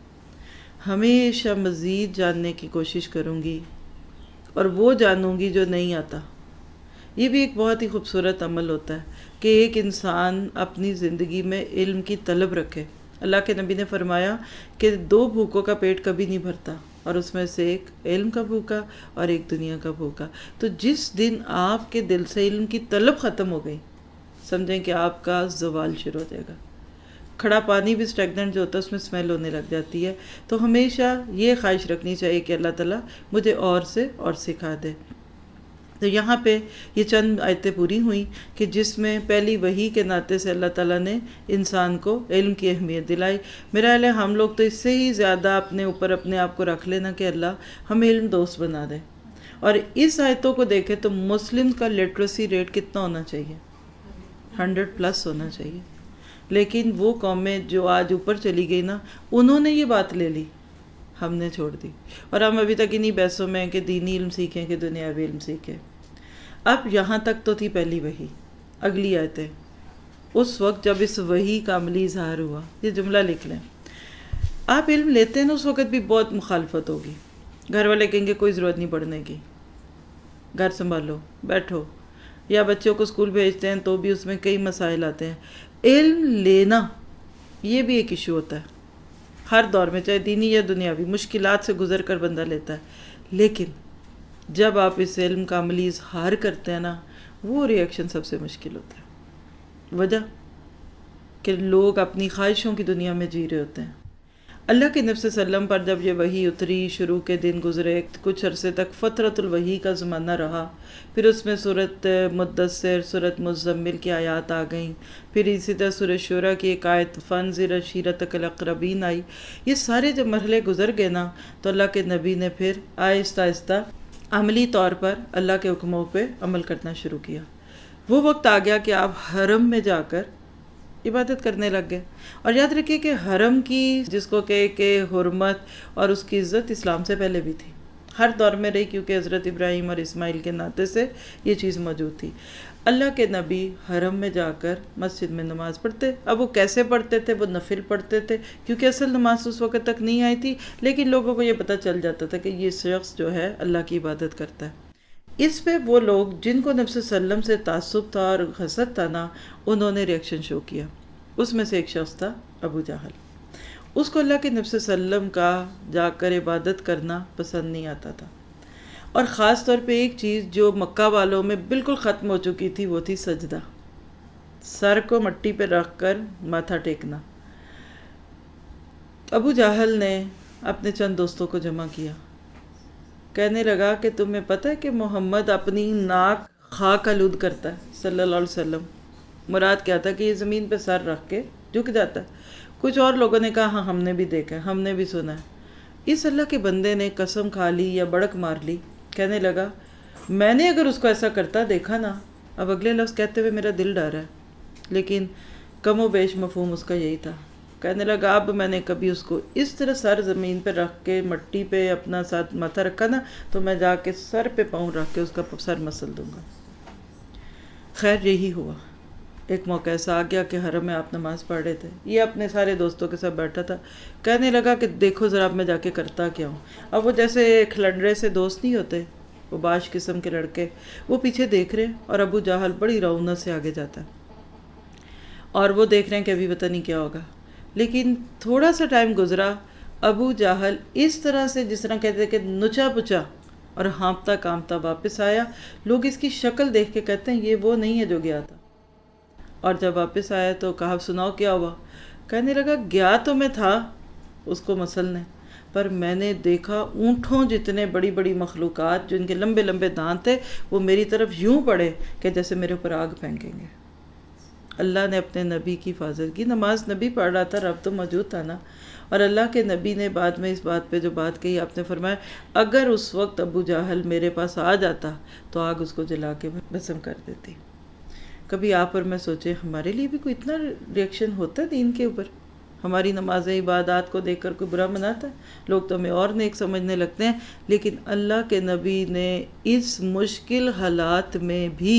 ہمیشہ مزید جاننے کی کوشش کروں گی اور وہ جانوں گی جو نہیں آتا۔ یہ بھی ایک بہت ہی خوبصورت عمل ہوتا ہے کہ ایک انسان اپنی زندگی میں علم کی طلب رکھے۔ اللہ کے نبی نے فرمایا کہ دو بھوکوں کا پیٹ کبھی نہیں بھرتا، اور اس میں سے ایک علم کا بھوکا اور ایک دنیا کا بھوکا۔ تو جس دن آپ کے دل سے علم کی طلب ختم ہو گئی، سمجھیں کہ آپ کا زوال شروع ہو جائے گا۔ کھڑا پانی بھی اسٹیگننٹ جو ہوتا ہے اس میں اسمیل ہونے لگ جاتی ہے۔ تو ہمیشہ یہ خواہش رکھنی چاہیے کہ اللہ تعالیٰ مجھے اور سے اور سکھا دے۔ تو یہاں پہ یہ چند آیتیں پوری ہوئیں کہ جس میں پہلی وحی کے ناطے سے اللہ تعالیٰ نے انسان کو علم کی اہمیت دلائی۔ میرا خیال ہے ہم لوگ تو اس سے ہی زیادہ اپنے اوپر اپنے آپ کو رکھ لینا کہ اللہ ہمیں علم دوست بنا دے۔ اور اس آیتوں کو دیکھیں تو مسلم کا لٹریسی ریٹ کتنا ہونا چاہیے؟ ہنڈریڈ پلس ہونا چاہیے۔ لیکن وہ قومیں جو آج اوپر چلی گئی نا، انہوں نے یہ بات لے لی، ہم نے چھوڑ دی، اور ہم ابھی تک انہی بحثوں میں ہیں کہ دینی علم سیکھیں کہ دنیاوی علم سیکھیں۔ اب یہاں تک تو تھی پہلی وحی، اگلی آیتیں اس وقت جب اس وحی کا عملی اظہار ہوا۔ یہ جملہ لکھ لیں، آپ علم لیتے ہیں نا اس وقت بھی بہت مخالفت ہوگی، گھر والے کہیں گے کوئی ضرورت نہیں پڑھنے کی، گھر سنبھالو، بیٹھو، یا بچوں کو اسکول بھیجتے ہیں تو بھی اس میں کئی مسائل آتے ہیں۔ علم لینا یہ بھی ایک ایشو ہوتا ہے ہر دور میں، چاہے دینی یا دنیاوی، مشکلات سے گزر کر بندہ لیتا ہے۔ لیکن جب آپ اس علم کا عملی اظہار کرتے ہیں نا، وہ ریئیکشن سب سے مشکل ہوتا ہے۔ وجہ کہ لوگ اپنی خواہشوں کی دنیا میں جی رہے ہوتے ہیں۔ اللہ کے نبی صلی اللہ علیہ وسلم پر جب یہ وحی اتری، شروع کے دن گزرے، کچھ عرصے تک فترۃ الوحی کا زمانہ رہا، پھر اس میں سورۃ مدثر، سورۃ مزمل کی آیات آ گئیں، پھر اسی طرح سورۃ شورى کی ایک آیت فانذر عشیرتک الاقربین آئی۔ یہ سارے جب مرحلے گزر گئے نا، تو اللہ کے نبی نے پھر آہستہ آہستہ عملی طور پر اللہ کے حکموں پہ عمل کرنا شروع کیا۔ وہ وقت آ گیا کہ آپ حرم میں جا کر عبادت کرنے لگ گئے۔ اور یاد رکھیے کہ حرم کی جس کو کہ کہ حرمت اور اس کی عزت اسلام سے پہلے بھی تھی، ہر دور میں رہی، کیونکہ حضرت ابراہیم اور اسماعیل کے ناطے سے یہ چیز موجود تھی۔ اللہ کے نبی حرم میں جا کر مسجد میں نماز پڑھتے۔ اب وہ کیسے پڑھتے تھے؟ وہ نفل پڑھتے تھے، کیونکہ اصل نماز اس وقت تک نہیں آئی تھی، لیکن لوگوں کو یہ پتہ چل جاتا تھا کہ یہ شخص جو ہے اللہ کی عبادت کرتا ہے۔ اس پہ وہ لوگ جن کو نبی صلی اللہ علیہ وسلم سے تعصب تھا اور حسد تھا نا، انہوں نے ریئیکشن شو کیا۔ اس میں سے ایک شخص تھا ابو جہل۔ اس کو اللہ کے نبی صلی اللہ علیہ وسلم کا جا کر عبادت کرنا پسند نہیں آتا تھا، اور خاص طور پہ ایک چیز جو مکہ والوں میں بالکل ختم ہو چکی تھی، وہ تھی سجدہ، سر کو مٹی پہ رکھ کر ماتھا ٹیکنا۔ ابو جہل نے اپنے چند دوستوں کو جمع کیا، کہنے لگا کہ تمہیں پتہ ہے کہ محمد اپنی ناک خاک آلود کرتا ہے صلی اللہ علیہ وسلم؟ مراد کیا تھا کہ یہ زمین پہ سر رکھ کے جھک جاتا ہے۔ کچھ اور لوگوں نے کہا ہاں ہم نے بھی دیکھا ہے، ہم نے بھی سنا ہے۔ اس اللہ کے بندے نے قسم کھا لی یا بڑک مار لی، کہنے لگا میں نے اگر اس کو ایسا کرتا دیکھا نا، اب اگلے لفظ کہتے ہوئے میرا دل ڈر ہے، لیکن کم و بیش مفہوم اس کا یہی تھا۔ کہنے لگا اب میں نے کبھی اس کو اس طرح سر زمین پہ رکھ کے مٹی پہ اپنا ساتھ ماتھا رکھا نا، تو میں جا کے سر پہ پاؤں رکھ کے اس کا سر مسل دوں گا۔ خیر یہی ہوا۔ ایک موقع ایسا آ گیا کہ حرم میں آپ نماز پڑھ رہے تھے، یہ اپنے سارے دوستوں کے ساتھ بیٹھا تھا، کہنے لگا کہ دیکھو ذرا اب میں جا کے کرتا کیا ہوں۔ اب وہ جیسے کھلنڈرے سے دوست نہیں ہوتے، وہ باش قسم کے لڑکے، وہ پیچھے دیکھ رہے ہیں، اور ابو جہل بڑی رونت سے آگے جاتا ہے، اور وہ دیکھ رہے ہیں کہ ابھی پتہ نہیں کیا ہوگا۔ لیکن تھوڑا سا ٹائم گزرا، ابو جہل اس طرح سے جس طرح کہتے ہیں کہ نچا پچا اور ہانپتا کانپتا واپس آیا۔ لوگ اس کی شکل دیکھ کے کہتے ہیں یہ وہ نہیں ہے جو گیا تھا۔ اور جب واپس آیا تو کہا سناؤ کیا ہوا؟ کہنے لگا گیا تو میں تھا اس کو مسلنے، پر میں نے دیکھا اونٹوں جتنے بڑی بڑی مخلوقات جن کے لمبے لمبے دانت تھے، وہ میری طرف یوں پڑے کہ جیسے میرے اوپر آگ پھینکیں گے۔ اللہ نے اپنے نبی کی حفاظت کی، نماز نبی پڑھ رہا تھا، رب تو موجود تھا نا، اور اللہ کے نبی نے بعد میں اس بات پہ جو بات کہی، آپ نے فرمایا اگر اس وقت ابو جہل میرے پاس آ جاتا تو آگ اس کو جلا کے بھسم کر دیتی۔ کبھی آپ اور میں سوچیں ہمارے لیے بھی کوئی اتنا ریئیکشن ہوتا ہے دین کے اوپر؟ ہماری نماز عبادات کو دیکھ کر کوئی برا مناتا ہے؟ لوگ تو ہمیں اور نیک سمجھنے لگتے ہیں، لیکن اللہ کے نبی نے اس مشکل حالات میں بھی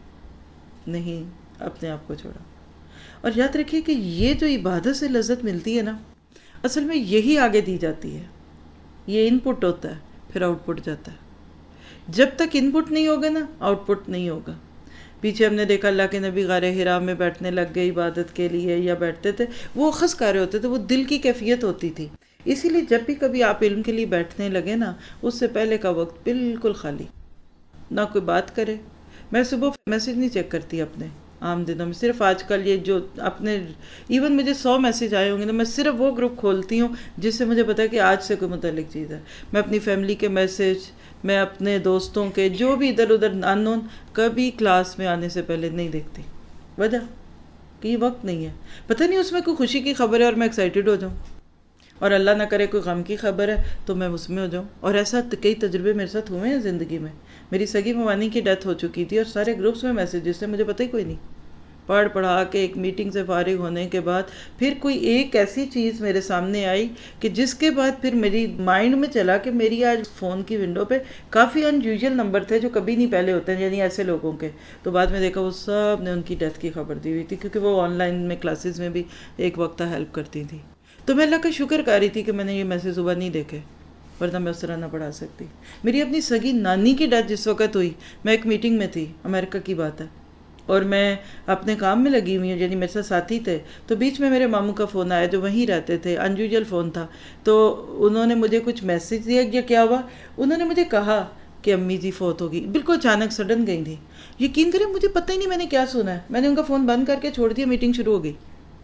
نہیں اپنے آپ کو چھوڑا۔ اور یاد رکھیے کہ یہ جو عبادت سے لذت ملتی ہے نا، اصل میں یہی آگے دی جاتی ہے۔ یہ ان پٹ ہوتا ہے، پھر آؤٹ پٹ جاتا ہے۔ جب تک ان پٹ نہیں ہوگا نا، آؤٹ پٹ نہیں ہوگا۔ پیچھے ہم نے دیکھا اللہ کے نبی غار حرا میں بیٹھنے لگ گئے عبادت کے لیے، یا بیٹھتے تھے، وہ اخذ کارے ہوتے تھے، وہ دل کی کیفیت ہوتی تھی۔ اسی لیے جب بھی کبھی آپ علم کے لیے بیٹھنے لگے نا، اس سے پہلے کا وقت بالکل خالی، نہ کوئی بات کرے۔ میں صبح میسج نہیں چیک کرتی اپنے عام دنوں میں، صرف آج کل یہ جو اپنے ایون مجھے سو میسج آئے ہوں گے نا، میں صرف وہ گروپ کھولتی ہوں جس سے مجھے پتا ہے کہ آج سے کوئی متعلق چیز ہے۔ میں اپنی فیملی کے میسج، میں اپنے دوستوں کے جو بھی ادھر ادھر ان نون، کبھی کلاس میں آنے سے پہلے نہیں دیکھتی۔ وجہ کہ یہ وقت نہیں ہے، پتہ نہیں اس میں کوئی خوشی کی خبر ہے اور میں ایکسائٹیڈ ہو جاؤں، اور اللہ نہ کرے کوئی غم کی خبر ہے تو میں اس میں ہو جاؤں۔ اور ایسا کئی تجربے میرے ساتھ ہوئے ہیں زندگی میں۔ میری سگی ممانی کی ڈیتھ ہو چکی تھی اور سارے گروپس میں میسیجز سے مجھے پتہ ہی کوئی نہیں، پڑھ پڑھا کے ایک میٹنگ سے فارغ ہونے کے بعد پھر کوئی ایک ایسی چیز میرے سامنے آئی کہ جس کے بعد پھر میری مائنڈ میں چلا کہ میری آج فون کی ونڈو پہ کافی ان یوزول نمبر تھے جو کبھی نہیں پہلے ہوتے ہیں، یعنی ایسے لوگوں کے۔ تو بعد میں دیکھا وہ سب نے ان کی ڈیتھ کی خبر دی ہوئی تھی، کیونکہ وہ آن لائن میں کلاسز میں بھی ایک وقت ہیلپ کرتی تھی۔ تو میں اللہ کا شکر کر رہی تھی کہ میں نے یہ میسیج صبح نہیں دیکھے، ورنہ میں اس طرح نہ پڑھا سکتی۔ میری اپنی سگی نانی کی ڈیتھ جس وقت ہوئی، میں ایک میٹنگ میں تھی، امریکہ کی بات ہے، اور میں اپنے کام میں لگی ہوئی ہوں، یعنی میرے ساتھ ساتھی تھے، تو بیچ میں میرے ماموں کا فون آیا جو وہیں رہتے تھے، ان یوزول فون تھا، تو انہوں نے مجھے کچھ میسیج دیا یا کیا ہوا، انہوں نے مجھے کہا کہ امی جی فوت ہو گئی، بالکل اچانک سڈن گئی تھی۔ یقین کریں مجھے پتہ ہی نہیں میں نے کیا سنا ہے، میں نے ان کا فون بند کر کے چھوڑ دیا، میٹنگ شروع ہو گئی،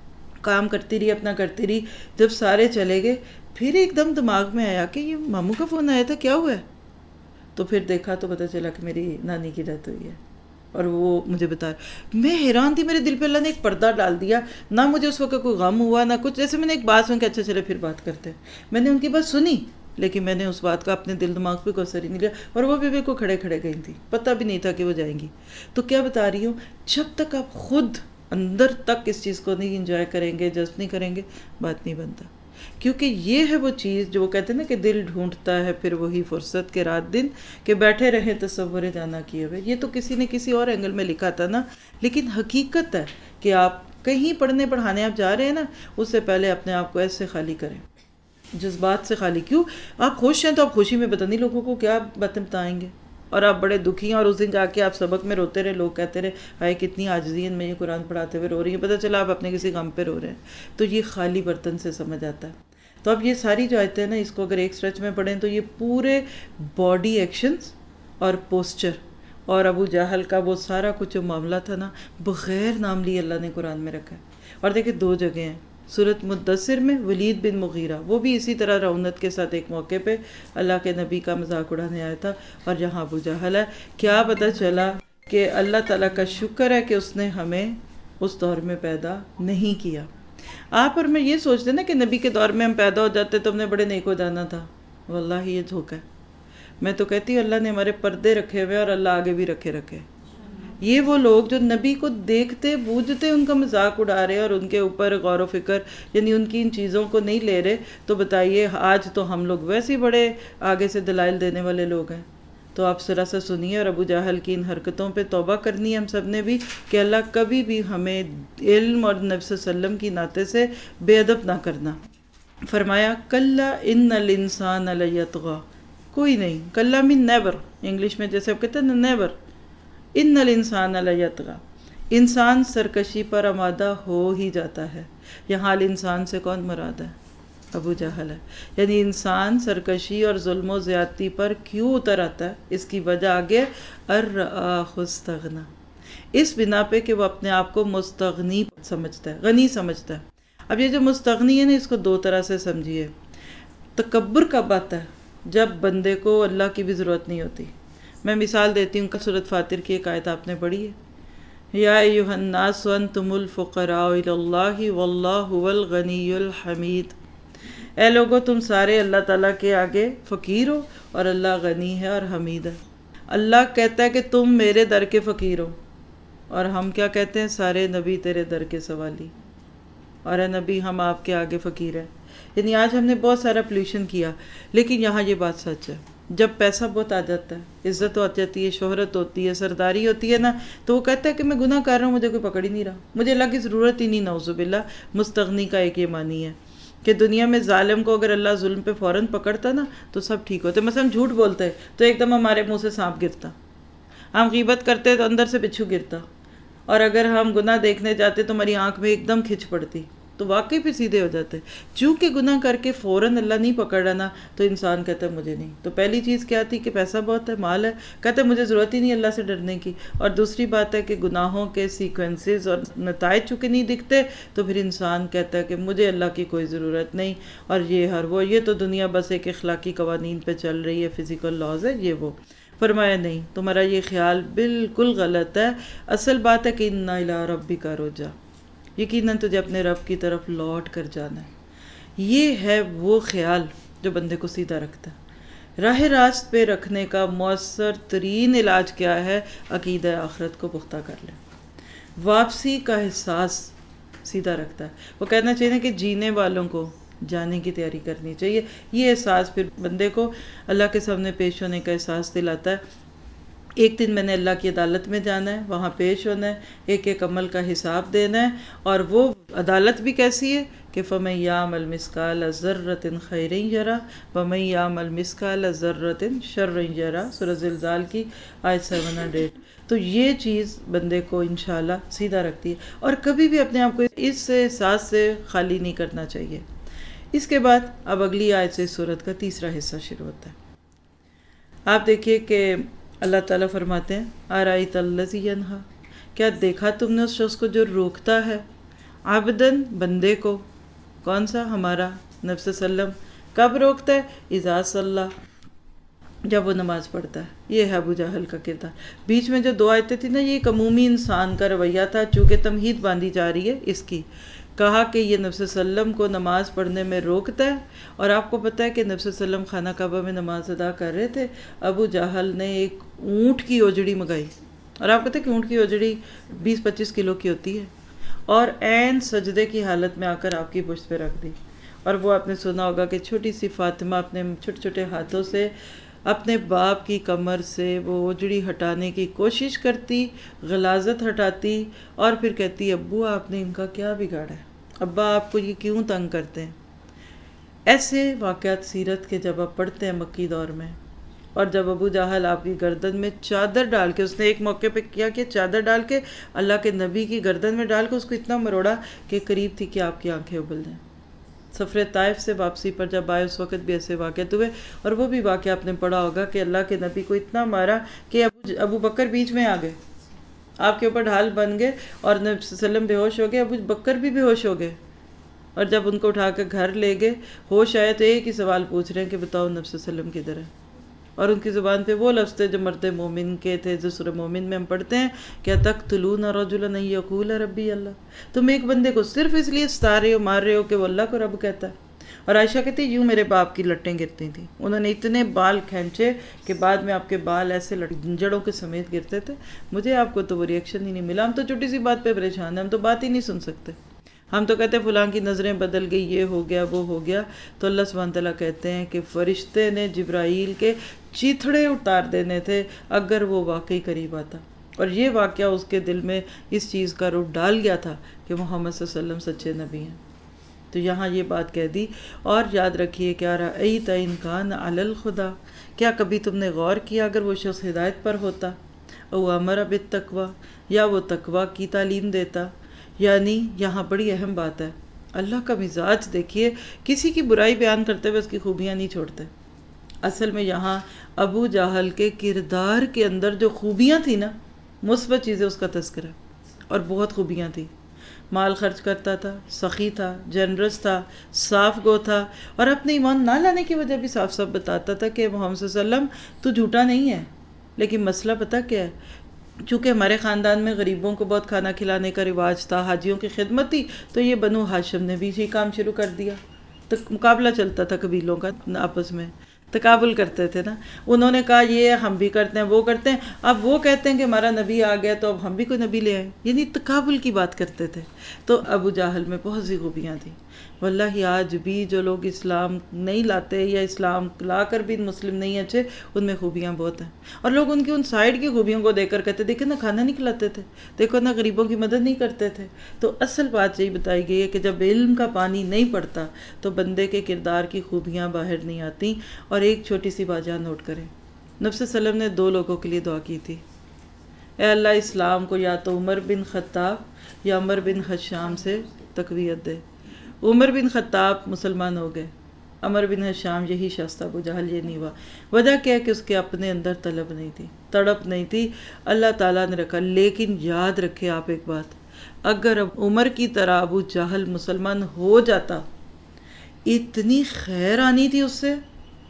کام کرتی رہی، اپنا کرتی رہی۔ جب سارے چلے گئے پھر ایک دم دماغ میں آیا کہ یہ ماموں کا فون آیا تھا، کیا ہوا ہے؟ تو پھر دیکھا تو پتہ چلا کہ میری نانی کی ڈیتھ ہوئی ہے، اور وہ مجھے بتا رہا۔ میں حیران تھی، میرے دل پہ اللہ نے ایک پردہ ڈال دیا، نہ مجھے اس وقت کوئی غم ہوا نہ کچھ۔ جیسے میں نے ایک بات سن کے اچھا چلے پھر بات کرتے ہیں، میں نے ان کی بات سنی، لیکن میں نے اس بات کا اپنے دل دماغ پہ کوئی اثر ہی نہیں لیا، اور وہ بھی بالکل کھڑے کھڑے گئی تھی، پتہ بھی نہیں تھا کہ وہ جائیں گی۔ تو کیا بتا رہی ہوں، جب تک آپ خود اندر تک اس چیز کو نہیں انجوائے کریں گے، جذب نہیں کریں گے، بات نہیں بنتا۔ کیونکہ یہ ہے وہ چیز جو وہ کہتے ہیں نا کہ دل ڈھونڈتا ہے پھر وہی فرصت کے رات دن، کہ بیٹھے رہیں تصور جانا کیے ہوئے۔ یہ تو کسی نے کسی اور اینگل میں لکھا تھا نا، لیکن حقیقت ہے کہ آپ کہیں پڑھنے پڑھانے آپ جا رہے ہیں نا، اس سے پہلے اپنے آپ کو ایسے خالی کریں، جذبات سے خالی۔ کیوں؟ آپ خوش ہیں تو آپ خوشی میں پتہ نہیں لوگوں کو کیا باتیں بتائیں گے، اور آپ بڑے دکھی ہیں اور اس دن جا کے آپ سبق میں روتے رہے، لوگ کہتے رہے ہائے کتنی عاجزی ہے، میں یہ قرآن پڑھاتے ہوئے رو رہی ہیں، پتہ چلا آپ اپنے کسی غم پہ رو رہے ہیں۔ تو یہ خالی برتن سے سمجھ آتا ہے۔ تو اب یہ ساری جو آیتیں نا، اس کو اگر ایک سٹریچ میں پڑھیں تو یہ پورے باڈی ایکشنز اور پوسچر اور ابو جہل کا وہ سارا کچھ جو معاملہ تھا نا، بغیر نام لیے اللہ نے قرآن میں رکھا ہے۔ اور دیکھیں دو جگہ ہیں، سورۃ مدثر میں ولید بن مغیرہ، وہ بھی اسی طرح رونت کے ساتھ ایک موقع پہ اللہ کے نبی کا مذاق اڑانے آیا تھا، اور یہاں ابو جہل ہے۔ کیا پتہ چلا کہ اللہ تعالیٰ کا شکر ہے کہ اس نے ہمیں اس دور میں پیدا نہیں کیا۔ آپ اور میں یہ سوچتے نا کہ نبی کے دور میں ہم پیدا ہو جاتے تو ہم نے بڑے نیک ہو جانا تھا، واللہ یہ دھوکہ ہے۔ میں تو کہتی ہوں اللہ نے ہمارے پردے رکھے ہوئے، اور اللہ آگے بھی رکھے رکھے۔ یہ وہ لوگ جو نبی کو دیکھتے بوجھتے ان کا مذاق اڑا رہے اور ان کے اوپر غور و فکر، یعنی ان کی ان چیزوں کو نہیں لے رہے، تو بتائیے آج تو ہم لوگ ویسے ہی بڑے آگے سے دلائل دینے والے لوگ ہیں۔ تو آپ ذرا سا سنیے، اور ابو جہل کی ان حرکتوں پہ توبہ کرنی ہے ہم سب نے بھی، کہ اللہ کبھی بھی ہمیں علم اور نبی صلی اللہ علیہ وسلم کی ناطے سے بے ادب نہ کرنا۔ فرمایا کلا ان الانسان لیطغی، کوئی نہیں، کلا مین نیور، انگلش میں جیسے آپ کہتے ہیں نیور، ان الانسان لیطغی، انسان سرکشی پر آمادہ ہو ہی جاتا ہے۔ یہاں الانسان سے کون مراد ہے؟ ابو جہل ہے۔ یعنی انسان سرکشی اور ظلم و زیادتی پر کیوں اتر آتا ہے؟ اس کی وجہ آگے ارآہ استغنی، اس بنا پہ کہ وہ اپنے آپ کو مستغنی سمجھتا ہے، غنی سمجھتا ہے۔ اب یہ جو مستغنی ہے نا، اس کو دو طرح سے سمجھیے۔ تکبر کب آتا ہے؟ جب بندے کو اللہ کی بھی ضرورت نہیں ہوتی۔ میں مثال دیتی ہوں، سورۃ فاطر کی ایک آیت آپ نے پڑھی ہے، یا ایھا الناس انتم الفقراء الی اللہ واللہ هو الغنی الحمید۔ اے لوگو تم سارے اللہ تعالیٰ کے آگے فقیر ہو، اور اللہ غنی ہے اور حمید ہے۔ اللہ کہتا ہے کہ تم میرے در کے فقیر ہو، اور ہم کیا کہتے ہیں؟ سارے نبی تیرے در کے سوالی۔ اور اے نبی ہم آپ کے آگے فقیر ہیں. یعنی آج ہم نے بہت سارا پولیوشن کیا، لیکن یہاں یہ بات سچ ہے. جب پیسہ بہت آ جاتا ہے، عزت ہو جاتی ہے، شہرت ہوتی ہے، سرداری ہوتی ہے نا، تو وہ کہتا ہے کہ میں گناہ کر رہا ہوں، مجھے کوئی پکڑ ہی نہیں رہا، مجھے اللہ کی ضرورت ہی نہیں. نعوذ باللہ. مستغنی کا ایک یہ معنی ہے کہ دنیا میں ظالم کو اگر اللہ ظلم پہ فوراً پکڑتا نا تو سب ٹھیک ہوتے. مثلا ہم جھوٹ بولتے ہیں تو ایک دم ہمارے منہ سے سانپ گرتا، ہم غیبت کرتے تو اندر سے بچھو گرتا، اور اگر ہم گناہ دیکھنے جاتے تو ہماری آنکھ میں ایک دم کھچ پڑتی، تو واقعی پہ سیدھے ہو جاتے. چونکہ گناہ کر کے فوراً اللہ نہیں پکڑ رہا نا، تو انسان کہتا ہے مجھے نہیں. تو پہلی چیز کیا تھی کہ پیسہ بہت ہے، مال ہے، کہتا ہے مجھے ضرورت ہی نہیں اللہ سے ڈرنے کی. اور دوسری بات ہے کہ گناہوں کے سیکوینسز اور نتائج چونکہ نہیں دکھتے، تو پھر انسان کہتا ہے کہ مجھے اللہ کی کوئی ضرورت نہیں، اور یہ ہر وہ یہ تو دنیا بس ایک اخلاقی قوانین پہ چل رہی ہے، فزیکل لاز ہے یہ وہ. فرمایا نہیں، تمہارا یہ خیال بالکل غلط ہے. اصل بات ہے کہ اِنَّ إِلَىٰ رَبِّكَ رُجْعَىٰ، یقیناً تجھے اپنے رب کی طرف لوٹ کر جانا ہے. یہ ہے وہ خیال جو بندے کو سیدھا رکھتا ہے. راہ راست پہ رکھنے کا مؤثر ترین علاج کیا ہے؟ عقیدہ آخرت کو پختہ کر لیں. واپسی کا احساس سیدھا رکھتا ہے. وہ کہنا چاہیے کہ جینے والوں کو جانے کی تیاری کرنی چاہیے. یہ احساس پھر بندے کو اللہ کے سامنے پیش ہونے کا احساس دلاتا ہے. ایک دن میں نے اللہ کی عدالت میں جانا ہے، وہاں پیش ہونا ہے، ایک ایک عمل کا حساب دینا ہے. اور وہ عدالت بھی کیسی ہے کہ فَمَن يَعْمَلْ مِثْقَالَ ذَرَّةٍ خَيْرًا يَرَهُ وَمَن يَعْمَلْ مِثْقَالَ ذَرَّةٍ شَرًّا يَرَهُ. سورہ زلزال کی آیت سیون ہنڈریڈ. تو یہ چیز بندے کو انشاءاللہ سیدھا رکھتی ہے، اور کبھی بھی اپنے آپ کو اس احساس سے خالی نہیں کرنا چاہیے. اس کے بعد اب اگلی آیت سے سورت کا تیسرا حصہ شروع ہوتا ہے. آپ دیکھیے کہ اللہ تعالیٰ فرماتے ہیں أَرَأَيْتَ الَّذِي يَنْهَىٰ، کیا دیکھا تم نے اس شخص کو جو روکتا ہے، عبداً بندے کو. کون سا؟ ہمارا نبی صلی اللہ علیہ وسلم. کب روکتا ہے؟ اذا صلی، جب وہ نماز پڑھتا ہے. یہ ہے ابو جہل کا کردار. بیچ میں جو دو آیتیں تھیں نا، یہ ایک عمومی انسان کا رویہ تھا، چونکہ تمہید باندھی جا رہی ہے اس کی. کہا کہ یہ نبی صلی اللہ علیہ وسلم کو نماز پڑھنے میں روکتا ہے. اور آپ کو پتہ ہے کہ نبی صلی اللہ علیہ وسلم خانہ کعبہ میں نماز ادا کر رہے تھے، ابو جہل نے ایک اونٹ کی اوجڑی منگائی. اور آپ پتہ ہے کہ اونٹ کی اوجڑی بیس پچیس کلو کی ہوتی ہے، اور عین سجدے کی حالت میں آ کر آپ کی پشت پہ رکھ دی. اور وہ آپ نے سنا ہوگا کہ چھوٹی سی فاطمہ اپنے چھوٹے چھوٹے ہاتھوں سے اپنے باپ کی کمر سے وہ اوجڑی ہٹانے کی کوشش کرتی، غلاظت ہٹاتی، اور پھر کہتی ابو آپ نے ان کا کیا بگاڑا ہے، ابا آپ کو یہ کیوں تنگ کرتے ہیں. ایسے واقعات سیرت کے جب آپ پڑھتے ہیں مکی دور میں، اور جب ابو جہل آپ کی گردن میں چادر ڈال کے، اس نے ایک موقع پہ کیا کہ چادر ڈال کے اللہ کے نبی کی گردن میں ڈال کے اس کو اتنا مروڑا کہ قریب تھی کہ آپ کی آنکھیں ابل جائیں. سفر طائف سے واپسی پر جب آئے اس وقت بھی ایسے واقعات ہوئے. اور وہ بھی واقعہ آپ نے پڑھا ہوگا کہ اللہ کے نبی کو اتنا مارا کہ ابو ابو بکر بیچ میں آ گئے، آپ کے اوپر ڈھال بن گئے، اور نبی صلی اللہ علیہ وسلم بے ہوش ہو گئے، ابو بکر بھی بے ہوش ہو گئے. اور جب ان کو اٹھا کے گھر لے گئے، ہوش آئے تو ایک ہی سوال پوچھ رہے ہیں کہ بتاؤ نبی صلی اللہ علیہ وسلم کدھر ہے. اور ان کی زبان پہ وہ لفظ تھے جو مرد مومن کے تھے، جو سورہ مومن میں ہم پڑھتے ہیں کہ تقتلون رجلا ان یقول ربی اللہ. تم ایک بندے کو صرف اس لیے ستا رہے ہو، مار رہے ہو کہ وہ اللہ کو رب کہتا ہے. اور عائشہ کہتی یوں میرے باپ کی لٹیں گرتی تھیں. انہوں نے اتنے بال کھینچے کہ بعد میں آپ کے بال ایسے جڑوں کے سمیت گرتے تھے. مجھے آپ کو تو وہ ریئیکشن ہی نہیں ملا. ہم تو چھوٹی سی بات پہ پریشان ہیں، ہم تو بات ہی نہیں سن سکتے. ہم تو کہتے ہیں فلاں کی نظریں بدل گئی، یہ ہو گیا وہ ہو گیا. تو اللہ سبحانہ تعالیٰ کہتے ہیں کہ فرشتے نے جبرائیل کے چیتھڑے اتار دینے تھے اگر وہ واقعی قریب آتا. اور یہ واقعہ اس کے دل میں اس چیز کا روپ ڈال گیا تھا کہ محمد صلی اللہ علیہ وسلم سچے نبی ہیں. تو یہاں یہ بات کہہ دی. اور یاد رکھیے کہ ارأیت ان کان علی الہدی، کیا کبھی تم نے غور کیا اگر وہ شخص ہدایت پر ہوتا، او امر بالتقوی، یا وہ تقوی کی تعلیم دیتا. یعنی یہاں بڑی اہم بات ہے، اللہ کا مزاج دیکھیے، کسی کی برائی بیان کرتے ہوئے اس کی خوبیاں نہیں چھوڑتے. اصل میں یہاں ابو جہل کے کردار کے اندر جو خوبیاں تھیں نا، مثبت چیزیں اس کا تذکرہ، اور بہت خوبیاں تھیں. مال خرچ کرتا تھا، سخی تھا، جنرس تھا، صاف گو تھا، اور اپنے ایمان نہ لانے کی وجہ بھی صاف صاف بتاتا تھا کہ محمد صلی اللہ علیہ وسلم تو جھوٹا نہیں ہے. لیکن مسئلہ پتہ کیا ہے، چونکہ ہمارے خاندان میں غریبوں کو بہت کھانا کھلانے کا رواج تھا، حاجیوں کی خدمت تھی، تو یہ بنو ہاشم نے بھی یہ کام شروع کر دیا. تو مقابلہ چلتا تھا قبیلوں کا آپس میں. تقابل کرتے تھے نا. انہوں نے کہا یہ ہم بھی کرتے ہیں وہ کرتے ہیں, اب وہ کہتے ہیں کہ ہمارا نبی آ گیا تو اب ہم بھی کوئی نبی لے آئے, یعنی تقابل کی بات کرتے تھے. تو ابو جہل میں بہت سی خوبیاں تھیں. واللہ آج بھی جو لوگ اسلام نہیں لاتے یا اسلام لا کر بھی مسلم نہیں اچھے, ان میں خوبیاں بہت ہیں. اور لوگ ان کی ان سائڈ کی خوبیوں کو دیکھ کر کہتے دیکھو نا کھانا نہیں کھلاتے تھے, دیکھو نا غریبوں کی مدد نہیں کرتے تھے. تو اصل بات یہی بتائی گئی ہے کہ جب علم کا پانی نہیں پڑتا تو بندے کے کردار کی خوبیاں باہر نہیں آتی. اور ایک چھوٹی سی بات جان نوٹ کریں, نبی صلی اللہ علیہ وسلم نے دو لوگوں کے لیے دعا کی تھی, اے اللہ اسلام کو یا تو عمر بن خطاب یا عمر بن حشام سے تقویت دے. عمر بن خطاب مسلمان ہو گئے, عمر بن حشام یہی شخص تھا, ابو جہل یہ نہیں ہوا. وجہ کیا ہے کہ اس کے اپنے اندر طلب نہیں تھی, تڑپ نہیں تھی, اللہ تعالیٰ نے رکھا. لیکن یاد رکھے آپ ایک بات, اگر اب عمر کی طرح ابو جہل مسلمان ہو جاتا, اتنی خیر آنی تھی اس سے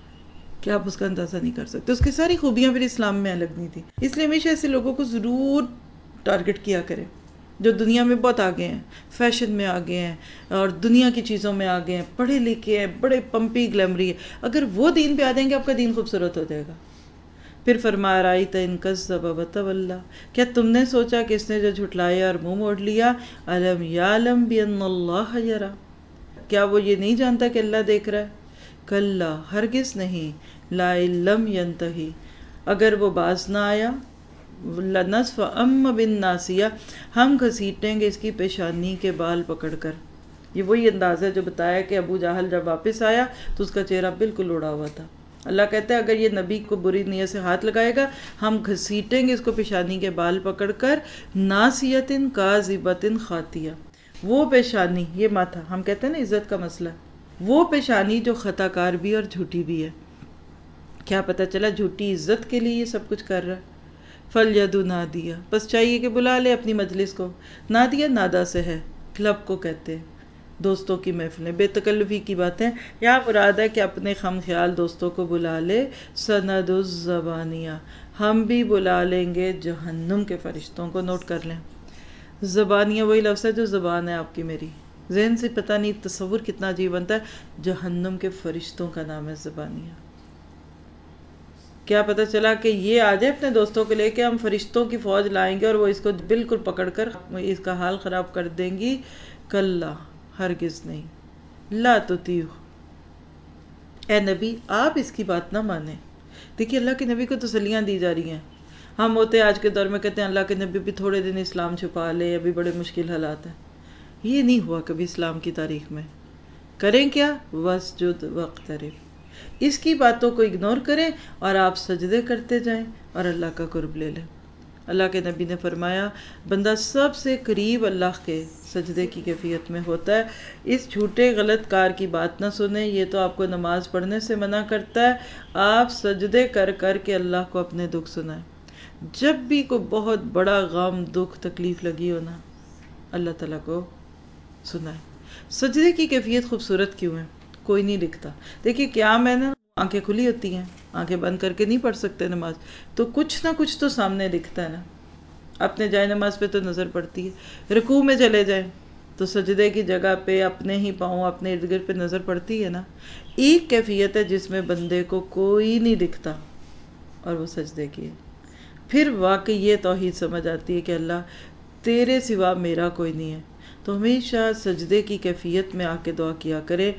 کہ آپ اس کا اندازہ نہیں کر سکتے. اس کی ساری خوبیاں پھر اسلام میں الگ نہیں تھی. اس لیے ہمیشہ ایسے لوگوں کو ضرور ٹارگٹ کیا کرے جو دنیا میں بہت آگے ہیں, فیشن میں آگے ہیں اور دنیا کی چیزوں میں آگے ہیں, پڑھے لکھے ہیں, بڑے پمپی گلیمری ہے. اگر وہ دین پہ آ جائیں گے آپ کا دین خوبصورت ہو جائے گا. پھر فرما رأیت ان کذب وتولی, کیا تم نے سوچا کہ اس نے جو جھٹلایا اور منہ موڑ لیا, الم یعلم بان اللہ یری, کیا وہ یہ نہیں جانتا کہ اللہ دیکھ رہا ہے. کلا ہرگز نہیں, لا لم ینتہی, اگر وہ باز نہ آیا, لنصف ام بالناصیہ, ہم گھسیٹیں گے اس کی پیشانی کے بال پکڑ کر. یہ وہی انداز ہے جو بتایا کہ ابو جہل جب واپس آیا تو اس کا چہرہ بالکل اڑا ہوا تھا. اللہ کہتا ہے اگر یہ نبی کو بری نیت سے ہاتھ لگائے گا ہم گھسیٹیں گے اس کو پیشانی کے بال پکڑ کر. ناصیۃ کاذبۃ خاطیہ, وہ پیشانی, یہ ماتھا ہم کہتے ہیں نا عزت کا مسئلہ, وہ پیشانی جو خطا کار بھی اور جھوٹی بھی ہے. کیا پتہ چلا جھوٹی عزت کے لیے یہ سب کچھ کر رہا ہے. فَلْيَدُ نَادِيَ, بس چاہیے کہ بلا لے اپنی مجلس کو. نادیہ نادا سے ہے, کلب کو کہتے ہیں, دوستوں کی محفلیں, بے تکلفی کی باتیں. یہاں مراد ہے کہ اپنے خم خیال دوستوں کو بلا لے. سَنَدُ الزَّبَانِیَہ, ہم بھی بلا لیں گے جہنم کے فرشتوں کو. نوٹ کر لیں, زبانیہ وہی لفظ ہے جو زبان ہے آپ کی میری. ذہن سے پتہ نہیں تصور کتنا عجیب بنتا ہے, جہنم کے فرشتوں کا نام ہے زبانیہ. کیا پتہ چلا کہ یہ آ جائے اپنے دوستوں کو لے کے, ہم فرشتوں کی فوج لائیں گے اور وہ اس کو بالکل پکڑ کر اس کا حال خراب کر دیں گی. کلا ہرگز نہیں, لا تطیعہ, اے نبی آپ اس کی بات نہ مانیں. دیکھیے اللہ کے نبی کو تسلیاں دی جا رہی ہیں. ہم ہوتے آج کے دور میں کہتے ہیں اللہ کے نبی بھی تھوڑے دن اسلام چھپا لے, ابھی بڑے مشکل حالات ہیں. یہ نہیں ہوا کبھی اسلام کی تاریخ میں. کریں کیا, واسجد واقترب, اس کی باتوں کو اگنور کریں اور آپ سجدے کرتے جائیں اور اللہ کا قرب لے لیں. اللہ کے نبی نے فرمایا بندہ سب سے قریب اللہ کے سجدے کی کیفیت میں ہوتا ہے. اس جھوٹے غلط کار کی بات نہ سنیں, یہ تو آپ کو نماز پڑھنے سے منع کرتا ہے. آپ سجدے کر کر کے اللہ کو اپنے دکھ سنائیں. جب بھی کوئی بہت بڑا غم, دکھ, تکلیف لگی ہو نا, اللہ تعالیٰ کو سنائیں. سجدے کی کیفیت خوبصورت کیوں ہے, کوئی نہیں لکھتا. دیکھیے کیا میں نا آنکھیں کھلی ہوتی ہیں, آنکھیں بند کر کے نہیں پڑھ سکتے نماز, تو کچھ نہ کچھ تو سامنے دکھتا ہے نا. اپنے جائے نماز پہ تو نظر پڑتی ہے, رکوع میں چلے جائیں تو سجدے کی جگہ پہ اپنے ہی پاؤں, اپنے ارد گرد پہ نظر پڑتی ہے نا. ایک کیفیت ہے جس میں بندے کو کوئی نہیں دکھتا اور وہ سجدے کی ہے. پھر واقعی یہ توحید سمجھ آتی ہے کہ اللہ تیرے سوا میرا کوئی نہیں ہے. تو ہمیشہ سجدے کی کیفیت میں آ کے دعا کیا کرے.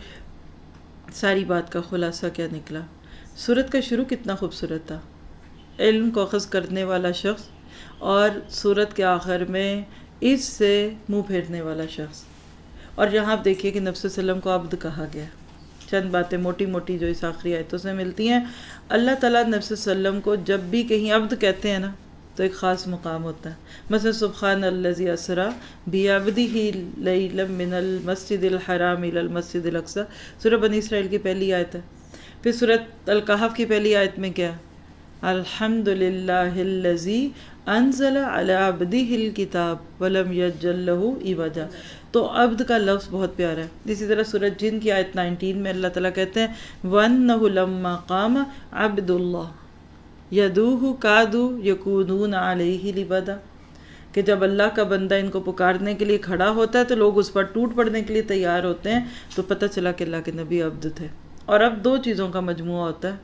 ساری بات کا خلاصہ کیا نکلا, سورت کا شروع کتنا خوبصورت تھا, علم کو اخذ کرنے والا شخص, اور سورت کے آخر میں اس سے منہ پھیرنے والا شخص. اور یہاں آپ دیکھیے کہ نبی صلی اللہ علیہ وسلم کو عبد کہا گیا. چند باتیں موٹی موٹی جو اس آخری آیتوں سے ملتی ہیں. اللہ تعالیٰ نبی صلی اللہ علیہ وسلم کو جب بھی کہیں عبد کہتے ہیں نا تو ایک خاص مقام ہوتا ہے. مثلا سبحان الذی اسری بعبدہ لیلا من المسجد الحرام الی المسجد الاقصی, سورہ بنی اسرائیل کی پہلی آیت ہے. پھر سورۃ الکہف کی پہلی آیت میں کیا, الحمد للہ الذی انزل علی عبدہ الکتاب ولم یجعل لہ عوجا. تو عبد کا لفظ بہت پیارا ہے. اسی طرح سورۃ جن کی آیت نائنٹین میں اللہ تعالیٰ کہتے ہیں وَأَنَّهُ لَمَّا قَامَ عَبْدُ اللَّهِ يَدُوهُ كَادُوا يَكُونُونَ عَلَيْهِ لِبَدًا, کہ جب اللہ کا بندہ ان کو پکارنے کے لیے کھڑا ہوتا ہے تو لوگ اس پر ٹوٹ پڑنے کے لیے تیار ہوتے ہیں. تو پتہ چلا کہ اللہ کے نبی عبد تھے. اور اب دو چیزوں کا مجموعہ ہوتا ہے,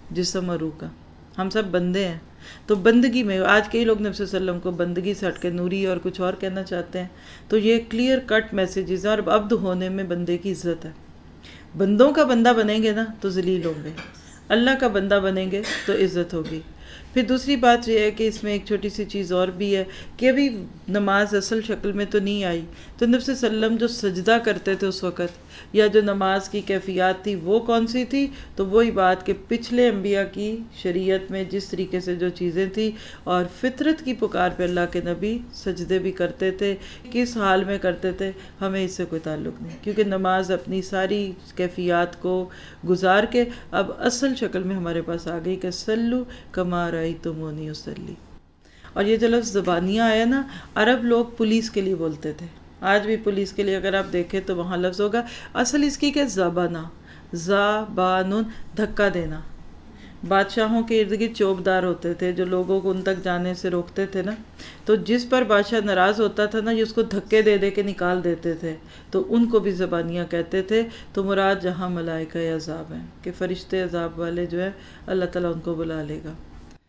جسم اور روح کا، ہم سب بندے ہیں. تو بندگی میں آج کئی لوگ نبی صلی اللہ علیہ وسلم کو بندگی سے ہٹ کے نوری اور کچھ اور کہنا چاہتے ہیں. تو یہ کلیئر کٹ میسیجز ہے. اور عبد ہونے میں بندے کی عزت ہے. بندوں کا بندہ بنیں گے نا تو ذلیل ہوں گے، اللہ کا بندہ بنیں گے تو عزت ہوگی. پھر دوسری بات یہ ہے کہ اس میں ایک چھوٹی سی چیز اور بھی ہے کہ ابھی نماز اصل شکل میں تو نہیں آئی، تو نبی صلی اللہ علیہ وسلم جو سجدہ کرتے تھے اس وقت، یا جو نماز کی کیفیات تھی وہ کون سی تھی؟ تو وہی بات کہ پچھلے انبیاء کی شریعت میں جس طریقے سے جو چیزیں تھیں اور فطرت کی پکار پہ اللہ کے نبی سجدے بھی کرتے تھے، کس حال میں کرتے تھے ہمیں اس سے کوئی تعلق نہیں، کیونکہ نماز اپنی ساری کیفیات کو گزار کے اب اصل شکل میں ہمارے پاس آ گئی کہ سلو کما رأیتمونی اصلی. اور یہ جو لفظ زبانیہ آیا نا، عرب لوگ پولیس کے لیے بولتے تھے. آج بھی پولیس کے لیے اگر آپ دیکھیں تو وہاں لفظ ہوگا اصل اس کی کہ زبانہ، زبانن، دھکا دینا. بادشاہوں کے ارد گرد چوبدار ہوتے تھے جو لوگوں کو ان تک جانے سے روکتے تھے نا، تو جس پر بادشاہ ناراض ہوتا تھا نا، یہ اس کو دھکے دے دے کے نکال دیتے تھے، تو ان کو بھی زبانیہ کہتے تھے. تو مراد جہاں ملائکہ عذاب ہیں کہ فرشتے عذاب والے جو ہے اللہ تعالیٰ ان کو بلا لے گا.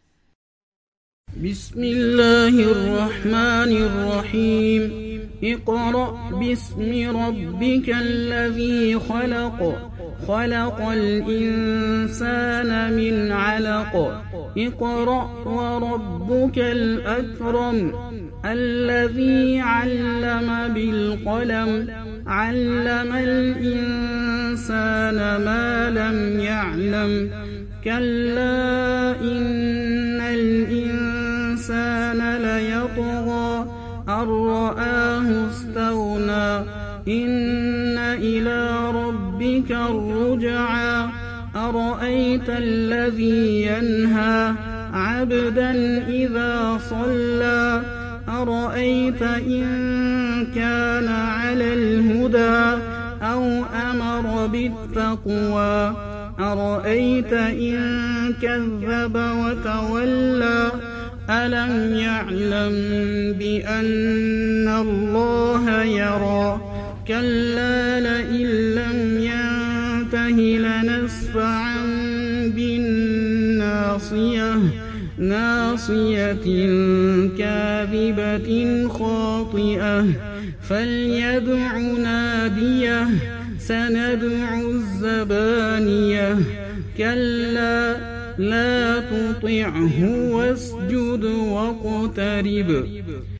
بسم اللہ الرحمن الرحیم. اقرأ باسم ربک الذی خلق خلق الانسان من علق. اقرأ وربك الأكرم الذي علم بالقلم علم الإنسان ما لم يعلم كلا إن الإنسان ليطغى أن رآه استغنى إن إلى ربك الرجعى أرأيت الذي ينهى عبدا إذا صلى أرأيت إن كان على الهدى أو أمر بالتقوى أرأيت إن كذب وتولى ألم يعلم بأن الله يرى كلا لئن لم ينته لنسفعا بالناصية ناصية كاذبة خاطئة فليدع ناديه سندع الزبانية كلا لا تطعه واسجد واقترب